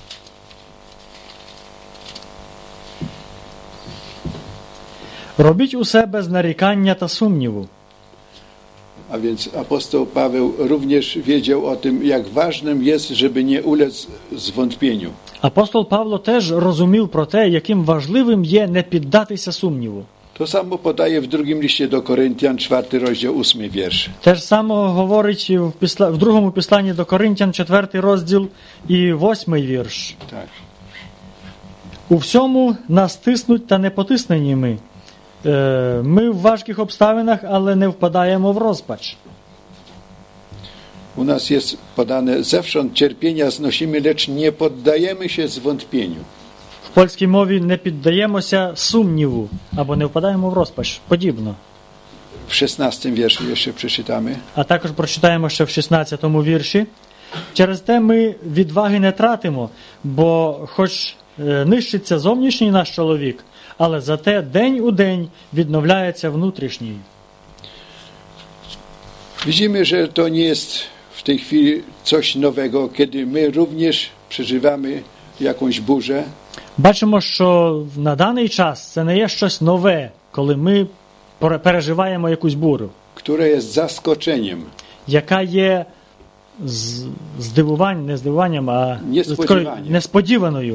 Робіть усе без нарікання та сумніву. A więc apostoł Paweł również wiedział o tym, jak ważnym jest, żeby nie ulec zwątpieniu. Апостол Павло теж розумів про те, яким важливим є не піддатися сумніву. To samo podaje w drugim liście do Koryntian, 4 rozdział, 8 wiersz. Те ж саме говорить в другому післанні до Коринтян, 4 розділ і 8 вірш. Tak. У всьому нас тиснуть та не потиснені ми. Ми в важких обставинах, але не впадаємо в розпач. U nas jest podane, zewsząd cierpienia znosimy, lecz nie poddajemy się zwątpieniu. В польській мові не піддаємося сумніву, або не впадаємо в розпач. Подібно. W 16 wierszu jeszcze przeczytamy. А також прочитаємо ще в 16-му вірші. Через те ми відваги не тратимо, бо хоч нищиться зовнішній наш чоловік, але зате день у день відновляється внутрішній. Widzimy, że to nie jest w tej chwili coś nowego, kiedy my również przeżywamy jakąś burzę. Бачимо, що на даний час це не є щось нове, коли ми переживаємо якусь бурю, które jest zaskoczeniem, яка є не здивуванням, а Несподіванням. несподіваною.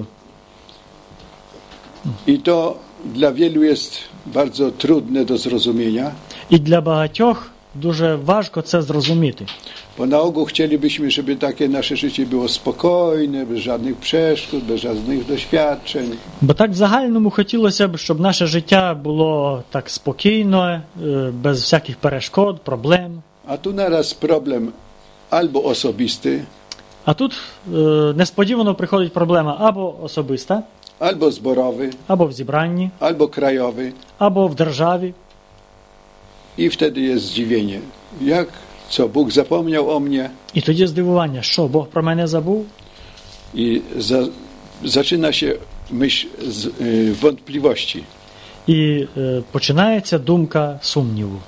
I to dla wielu jest bardzo trudne do zrozumienia, І для багатьох дуже важко це зрозуміти. bo na ogół chcielibyśmy, żeby takie nasze życie było spokojne, bez żadnych przeszkód, bez żadnych doświadczeń. Бо так в загальному хотілося б, щоб наше життя було так спокійно, без всяких перешкод, проблем. A tu naraz problem albo osobisty, А тут несподівано приходить проблема або особиста, albo zborowy, або в зібранні, albo krajowy або в державі. i wtedy jest zdziwienie. Jak, co, Bóg zapomniał o mnie? І тоді здивування, що Бог про мене забув? I zaczyna się myśl wątpliwości. І починається думка сумніву.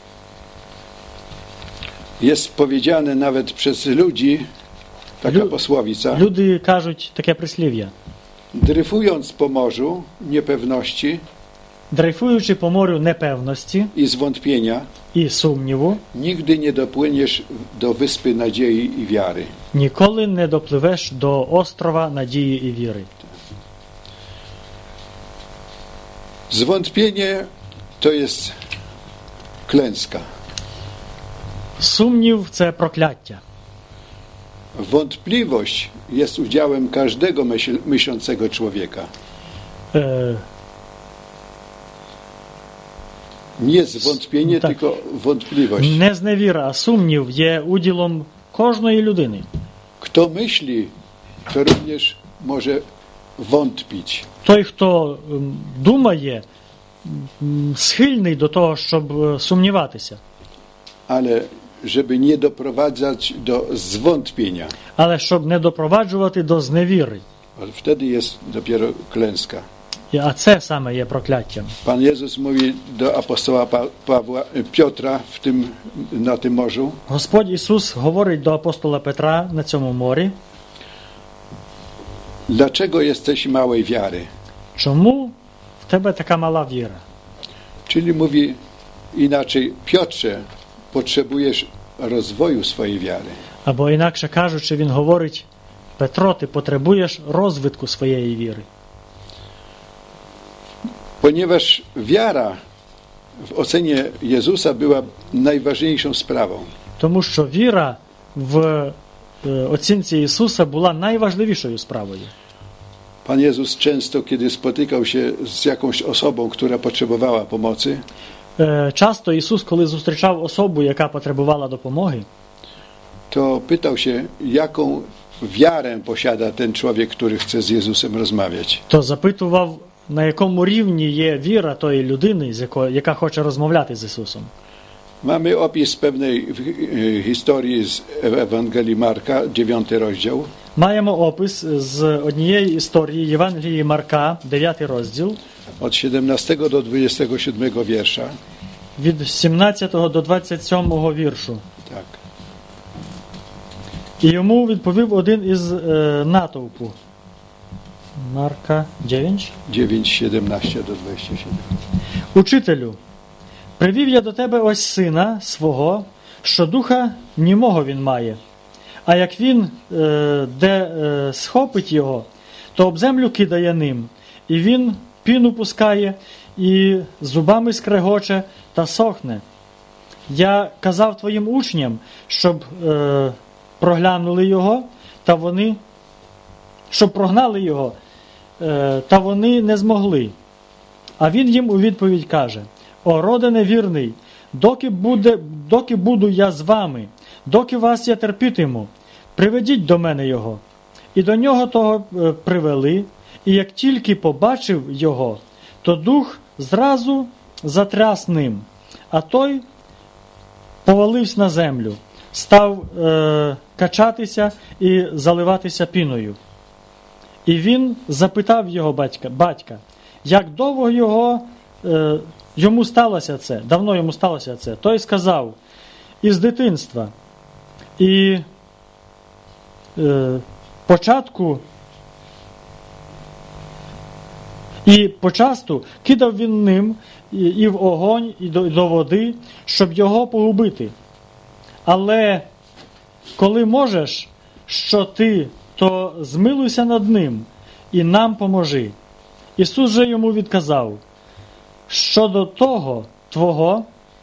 Jest powiedziane nawet przez ludzi, taka posłowica, Люди кажуть таке прислів'я. dryfując po morzu niepewności Дрейфуючи по морю непевності i zwątpienia, і сумніву, nigdy nie dopłyniesz do wyspy nadziei i wiary. ніколи не допливеш до острова надії і віри. Zwątpienie to jest klęska. Сумнів – це прокляття. Wątpliwość jest udziałem każdego myślącego człowieka. Nie zwątpienie, tak. tylko wątpliwość. Не зневіра, а сумнів є уділом кожної людини. Kto myśli, to również może wątpić. Той, хто думає, схильний до того, щоб сумніватися. Ale żeby nie doprowadzać do zwątpienia. Але щоб не допроваджувати до зневіри. Ale wtedy jest dopiero klęska. А це саме є прокляттям. Pan Jezus mówi do apostoła Piotra na tym morzu: Господь Ісус говорить до апостола Петра на цьому морі. Dlaczego jesteś małej wiary? Чому в тебе така мала віра? Czyli mówi inaczej: Piotrze, potrzebujesz rozwoju swojej wiary. Або інакше кажучи, він говорить: Петро, ти потребуєш розвитку своєї віри. Ponieważ wiara w ocenie Jezusa była najważniejszą sprawą. Тому що віра в оцінці Ісуса була найважливішою справою. Pan Jezus często, kiedy spotykał się z jakąś osobą, która potrzebowała pomocy, Часто Ісус, коли зустрічав особу, яка потребувала допомоги, to pytał się, jaką wiarę posiada ten człowiek, który chce z Jezusem rozmawiać. то запитував, на якому рівні є віра тої людини, яка хоче розмовляти з Ісусом. Mamy opis pewnej historii z Ewangelii Marka, 9 rozdział. Маємо опис з однієї історії Євангелії Марка, 9 розділ, Od 17 do 27 wiersza. від 17 до 27 віршу. Tak. І йому відповів один із натовпу. Марка 9. 9, 17 do 27. Учителю, привів я до тебе ось сина свого, що духа німого він має. А як він схопить його, то об землю кидає ним, і він піну пускає, і зубами скрегоче та сохне. Я казав твоїм учням, щоб проглянули його, щоб прогнали його, та вони не змогли. А він їм у відповідь каже: «О, роде невірний, доки буду я з вами, доки вас я терпітиму, приведіть до мене його». І до нього того привели, і як тільки побачив його, то дух зразу затряс ним, а той повалився на землю, став качатися і заливатися піною. І він запитав його батька, як довго йому сталося це, давно йому сталося це. Той сказав: із дитинства. І почасту кидав він ним і в огонь, і до води, щоб його погубити. Але коли можеш, що ти, то змилуйся над ним і нам поможи. Ісус же йому відказав: щодо того твого,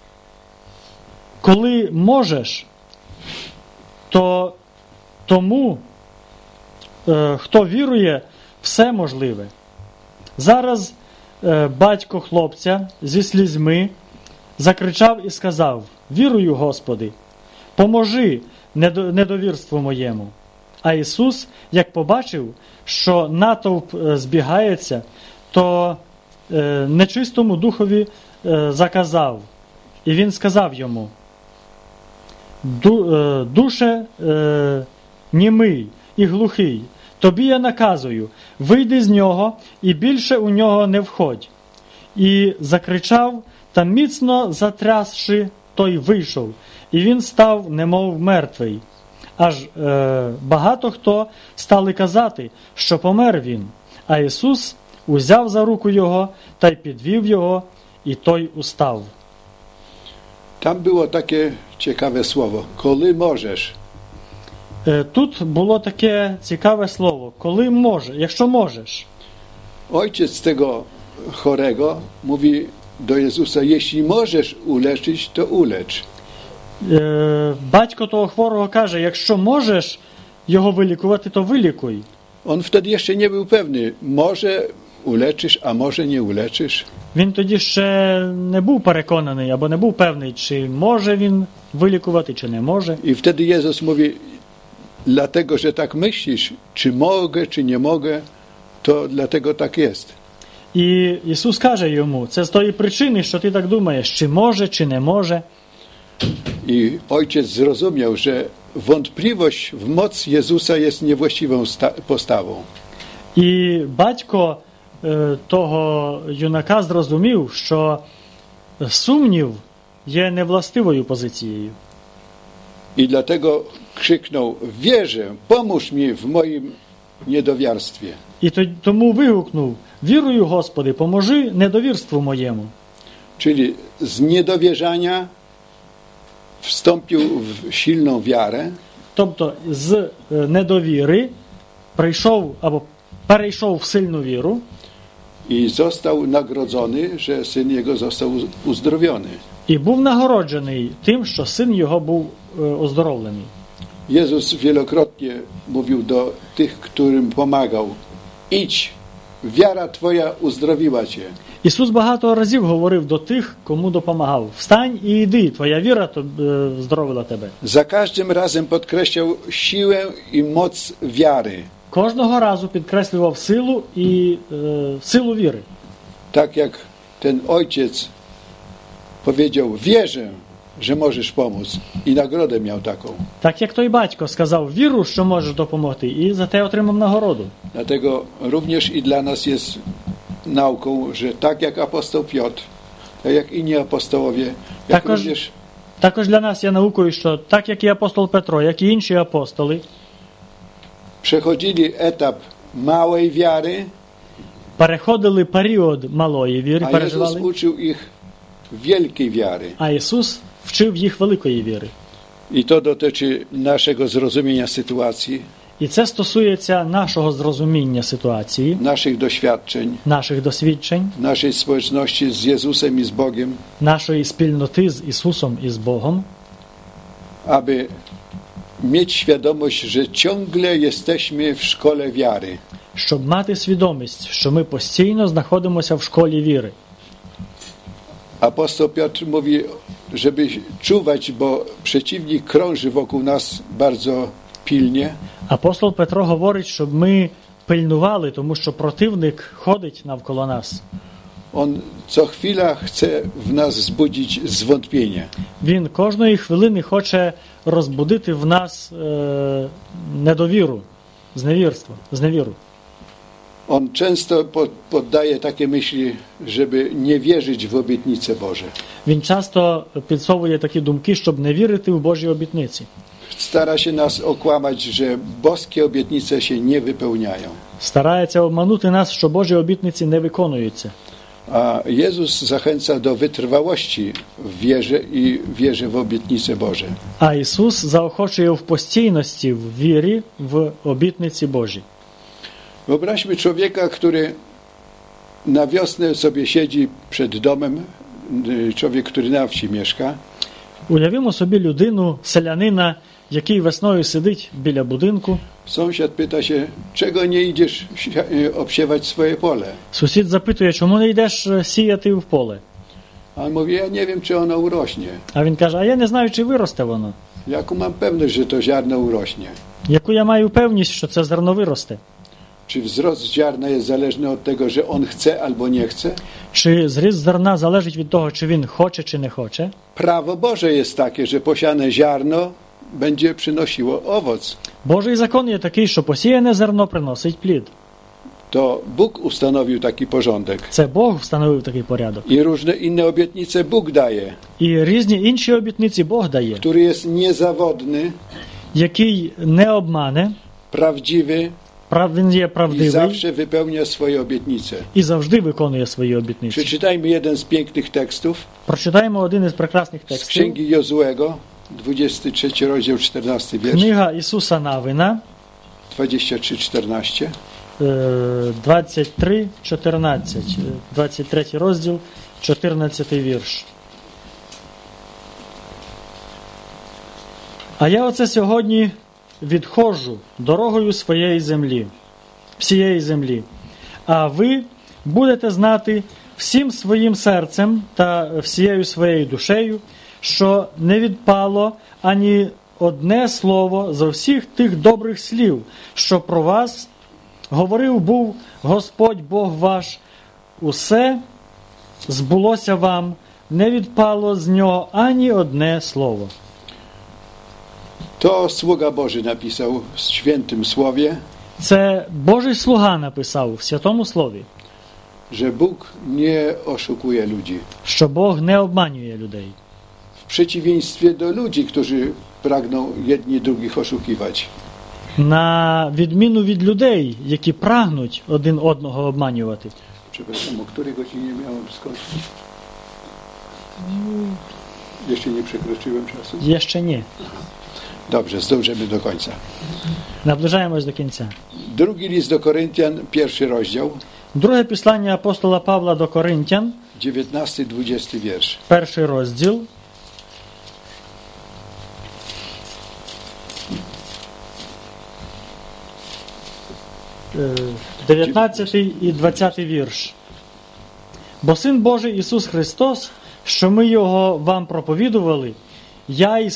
коли можеш, то тому, хто вірує, все можливе. Зараз батько хлопця зі слізьми закричав і сказав: «Вірую, Господи, поможи недовірству моєму». А Ісус, як побачив, що натовп збігається, то нечистому духові заказав. І він сказав йому: «Душе німий і глухий, тобі я наказую, вийди з нього і більше у нього не входь». І закричав, та міцно затрясши, той вийшов, і він став немов мертвий. Аж багато хто стали казати, що помер він. А Ісус узяв за руку його та й підвів його, і той устав. Tam było takie ciekawe słowo: коли можеш. Тут було таке цікаве слово: коли може, якщо можеш. Ojciec tego chorego mówi do Jezusa: jeśli możesz uleczyć, to ulecz. Батько того хворого каже: якщо можеш його вилікувати, то вилікуй. On wtedy jeszcze nie był pewny, może uleczysz, a może nie uleczysz. Він тоді ще не був переконаний або не був певний, чи може він вилікувати, чи не може. I wtedy Jezus mówi: dlatego, że tak myślisz, czy mogę, czy nie mogę, to dlatego tak jest. І Ісус каже йому: це з тої причини, що ти так думаєш, чи може, чи не може. I ojciec zrozumiał, że wątpliwość w moc Jezusa jest niewłaściwą postawą. І батько того юнака зрозумів, що сумнів є невластивою позицією. I dlatego krzyknął: wierzę, pomóż mi w moim niedowiarstwie. І тому вигукнув: вірую, Господи, поможи недовірству моєму. Czyli z niedowierzania wstąpił w silną wiarę. Тобто з недовіри перейшов в сильну віру. I został nagrodzony, że syn jego został uzdrowiony. І був нагороджений тим, що син його був оздоровлений. Jezus wielokrotnie mówił do tych, którym pomagał: idź wiara Twoja uzdrowiła Cię. Ісус багато разів говорив до тих, кому допомагав: «Встань і йди, твоя віра здоровила тебе». Za każdym razem podkreślał siłę i moc wiary. Кожного разу підкреслював силу і силу віри. Tak jak ten ojciec powiedział, wierzę, że możesz pomóc. I nagrodę miał taką. Так як той батько сказав: «Віру, що можеш допомогти», і за те отримав нагороду. Dlatego również i dla nas jest nauką, że tak jak apostoł Piotr, tak jak inni apostołowie, jak również Також для нас є наукою, що так як і апостол Петро, як і інші апостоли, przechodzili etap małej wiary, переходили період малої віри, a Jezus переживали, uczył ich wielkiej wiary. а Ісус вчив їх великої віри. I to dotyczy naszego zrozumienia sytuacji, І це стосується нашого зрозуміння ситуації, naszych doświadczeń, наших досвідчень, naszej społeczności z Jezusem i z Bogiem, нашої спільноти з Ісусом і з Богом, aby mieć świadomość, że ciągle jesteśmy w szkole wiary. щоб мати свідомість, що ми постійно знаходимося в школі віри. Apostoł Piotr mówi, żeby czuwać, bo przeciwnik krąży wokół nas bardzo pilnie. Апостол Петро говорить, щоб ми пильнували, тому що противник ходить навколо нас. On co chwila chce w nas wzbudzić zwątpienie. Він кожної хвилини хоче розбудити в нас недовіру, зневіру. On często poddaje takie myśli, żeby nie wierzyć w obietnice Boże. Він часто підсовує такі думки, щоб не вірити в Божі обітниці. Stara się nas okłamać, że boskie obietnice się nie wypełniają. Старається обманути нас, що Божі обітниці не виконуються. A Jezus zachęca do wytrwałości w wierze i wierze w obietnice Boże. А Ісус заохочує в постійності, в вірі, в обітниці Божі. Wyobraźmy człowieka, który na wiosnę sobie siedzi przed domem, człowiek, który na wsi mieszka. Уявімо собі людину, селянина, який весною сидить біля будинку. Sąsiad pyta się, czego nie idziesz obsiewać swoje pole? Сусід запитує, чому не йдеш сіяти в поле? A on mówi, ja nie wiem, czy ono urośnie. А він каже: а я не знаю, чи виросте воно. Jaką mam pewność, że to ziarno urośnie? Яку я маю певність, що це зерно виросте? Czy wzrost ziarna jest zależny od tego, że on chce albo nie chce? Чи зріст зерна залежить від того, чи він хоче, чи не хоче? Prawo Boże jest takie, że posiane ziarno będzie przynosiło owoc. Божий закон є такий, що посіяне зерно приносить плід. To Bóg ustanowił taki porządek. Це Бог встановив такий порядок. I różne inne obietnice Bóg daje, І різні інші обітниці Бог дає, który jest niezawodny, який не обмане, prawdziwy він є i правдивий zawsze wypełnia swoje obietnice. і завжди виконує свої обітниці. Przeczytajmy jeden z pięknych tekstów Прочитаємо один із прекрасних z текстів. Księgi Jozuego, 23 rozdział, 14 wiersz, Книга Ісуса Навина, 23-14. 23:14, 23 розділ, 14 вірш. А я оце сьогодні відходжу дорогою своєї землі, всієї землі. А ви будете знати всім своїм серцем та всією своєю душею, що не відпало ані одне слово зо всіх тих добрих слів, що про вас говорив був Господь Бог ваш. Усе збулося вам, не відпало з нього ані одне слово. To sługa Boży napisał w świętym słowie, Це Божий слуга написав в Святому Слові, że Bóg nie oszukuje ludzi. що Бог не обманює людей. W przeciwieństwie do ludzi, którzy pragną jedni drugich oszukiwać. На відміну від людей, які прагнуть один одного обманювати. Przepraszam, o której godzinie miałem skończyć? Jeszcze nie przekroczyłem czasu? Є ще ні. Dobrze, zdążymy do końca. Наближаємось до кінця. Drugi list do Koryntian, 1 rozdział, Друге післання апостола Павла до Коринтян, 19-20 wiersz. перший розділ. 19 і 20 вірш. Бо Син Божий Ісус Христос, що ми Його вам проповідували, я і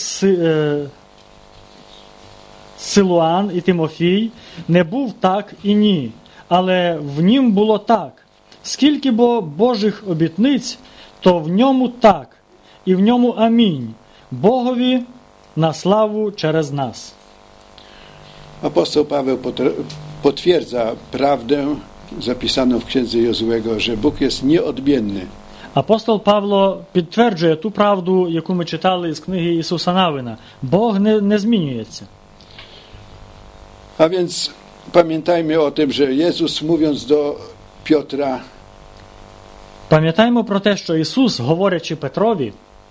Силуан і Тимофій, не був так і ні, але в нім було так. Скільки бо Божих обітниць, то в ньому так, і в ньому амінь, Богові na славу через nas. Apostoł Paweł potwierdza prawdę zapisaną w księdze Jozuego, że Bóg jest nieodmienny. Апостол Павло підтверджує ту правду, яку ми читали з книги Ісуса Навина. Бог не змінюється. A więc pamiętajmy o tym, że Jezus, mówiąc do Piotra, Пам'ятаємо про те, що Ісус, говорячи Петрові,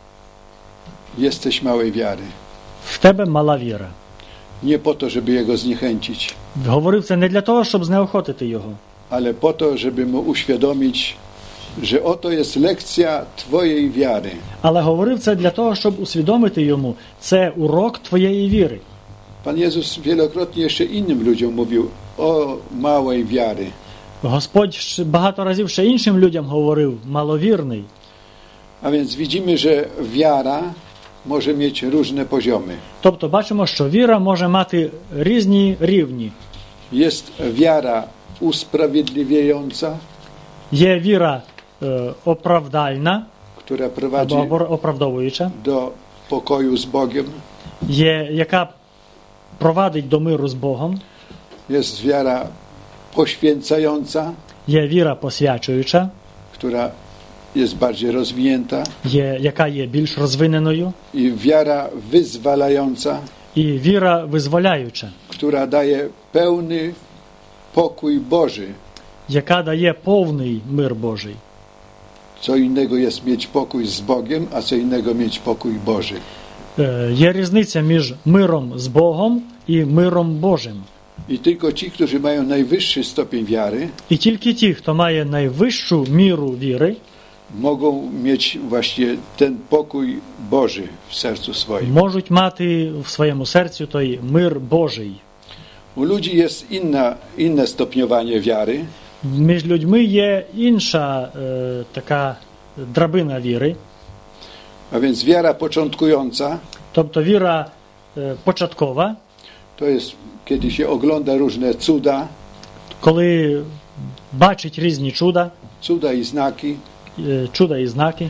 jesteś małej wiary. в тебе мала віра. Nie po to, żeby jego zniechęcić, Говорив це не для того, щоб знеохотити його, ale po to, żeby mu uświadomić, że oto jest lekcja twojej wiary. але говорив це для того, щоб усвідомити йому, це урок твоєї віри. Pan Jezus wielokrotnie jeszcze innym ludziom mówił o małej wiary. Господь багато разів ще іншим людям говорив, маловірний. A więc widzimy, że wiara może mieć różne poziomy. Тобто бачимо, що віра може мати різні рівні. Jest wiara usprawiedliwiająca, Є віра оправдальна, która prowadzi або оправдовуюча, do pokoju z Bogiem. є, яка провадить до миру з Богом, Jest wiara poświęcająca, є віра посвячуюча, która jest bardziej rozwinięta, є, яка є більш розвиненою, i wiara wyzwalająca, і віра визволяюча, która daje pełny pokój Boży. яка дає повний мир Божий. Co innego jest mieć pokój z Bogiem, a co innego mieć pokój Boży. Є різниця між миром з Богом і миром Божим. I tylko ci, którzy mają najwyższy stopień wiary, І тільки ті, хто має найвищу міру віри, mogą mieć właśnie ten pokój Boży w sercu swoim. можуть мати в своєму серці той мир Божий. U ludzi jest inne stopniowanie wiary. Між людьми є інша така драбина віри, A więc wiara początkująca тобто віра початкова, to jest, kiedy się ogląda różne cuda, коли бачить різні чуда i znaki. чуда і знаки.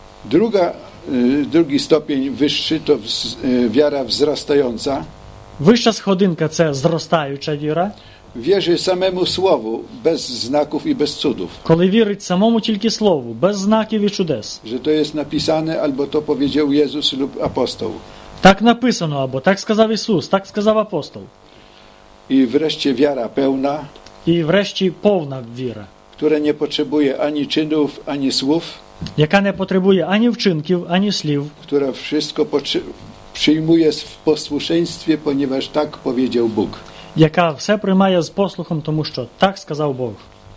Drugi stopień wyższy to wiara wzrastająca. Вища сходинка – це зростаюча віра, Wierzy samemu słowu, bez znaków i bez cudów. коли вірить самому тільки слову, без знаків і чудес. Że to jest napisane, albo to powiedział Jezus lub apostoł. Так написано, або так сказав Ісус, так сказав апостол. I wreszcie wiara pełna, І врешті повна віра, która nie potrzebuje ani czynów, ani słów, яка не потребує ані вчинків, ані слів, która wszystko przyjmuje w posłuszeństwie, ponieważ tak powiedział Bóg. яка все приймає з послухом, тому що так сказав Бог.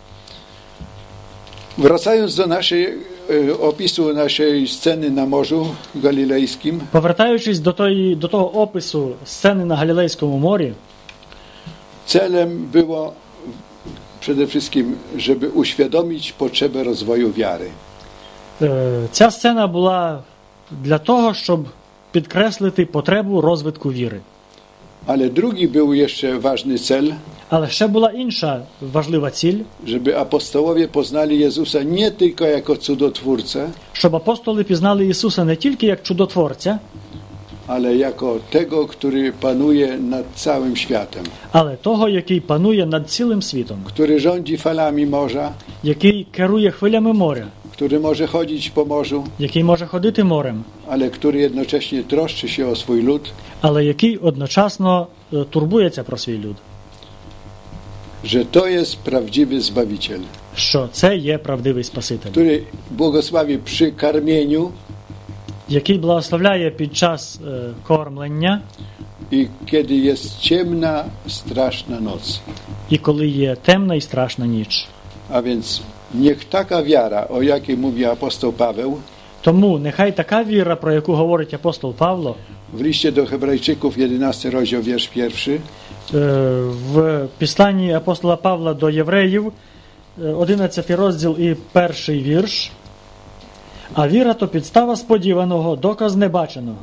Wracając do opisu naszej sceny na Morzu Galilejskim, Повертаючись до того опису сцени на Галілейському морі, celem było przede wszystkim, żeby uświadomić potrzebę rozwoju wiary. ця сцена була для того, щоб підкреслити потребу розвитку віри. Ale drugi był jeszcze ważny cel, Але ще була інша важлива ціль, żeby apostołowie poznali Jezusa nie tylko jako cudotwórcę, щоб апостоли пізнали Ісуса не тільки як чудотворця, ale jako tego, który panuje nad całym światem, але того, який панує над цілим світом, który rządzi falami morza, який керує хвилями моря, który może chodzić po morzu, який може ходити морем, ale który jednocześnie troszczy się o swój lud, але який одночасно турбується про свій люд. że to jest prawdziwy Zbawiciel, Що це є правдивий Спаситель, który błogosławi przy karmieniu який благословляє під час кормлення i kiedy jest ciemna, straszna noc. і коли є темна і страшна ніч. A więc niech taka wiara, o jakiej mówi apostoł Paweł Тому нехай така віра, про яку говорить апостол Павло, w liście do Hebrajczyków, 11 rozdział, wiersz 1, в післанні апостола Павла до євреїв, 11 розділ і 1 вірш. А віра то підстава сподіваного, доказ небаченого.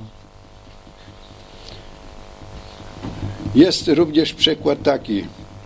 Jest również przykład taki.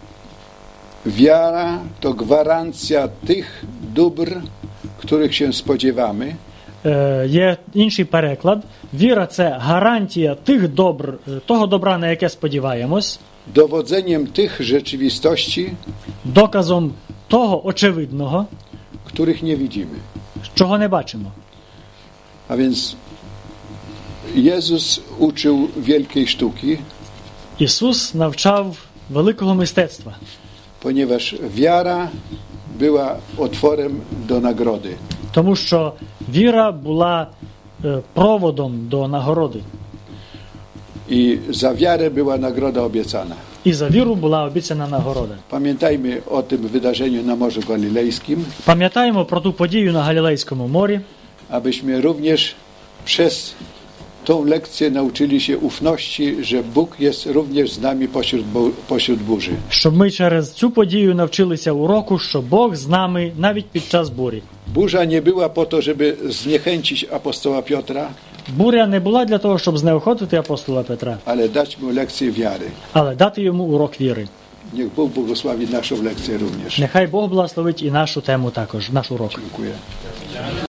Wiara to gwarancja tych dóbr, których się spodziewamy. Є інший переклад. Віра – це гарантія того добра, на яке сподіваємось. Dowodzeniem tych rzeczywistości, доказом того очевидного, których nie widzimy. чого не бачимо. A więc Jezus uczył wielkiej sztuki, Ісус навчав великого мистецтва, ponieważ wiara była otworem do nagrody. тому що віра була проводом до нагороди. I za wiarę była nagroda obiecana. І за віру була обіцяна нагорода. Pamiętajmy o tym wydarzeniu na Morzu Galilejskim, Пам'ятаємо про ту подію на Галілейському морі, abyśmy również przez tą lekcję nauczyli się ufności, że Bóg jest również z nami pośród burzy. щоб ми через цю подію навчилися уроку, що Бог з нами навіть під час бурі. Burza nie była po to, żeby zniechęcić apostoła Piotra, Буря не була для того, щоб знеохотити апостола Петра, ale dać mu lekcję wiary. але дати йому урок віри. Niech Bóg błogosławi naszą lekcję również. Нехай Бог благословить і нашу тему також, наш урок. Dziękuję.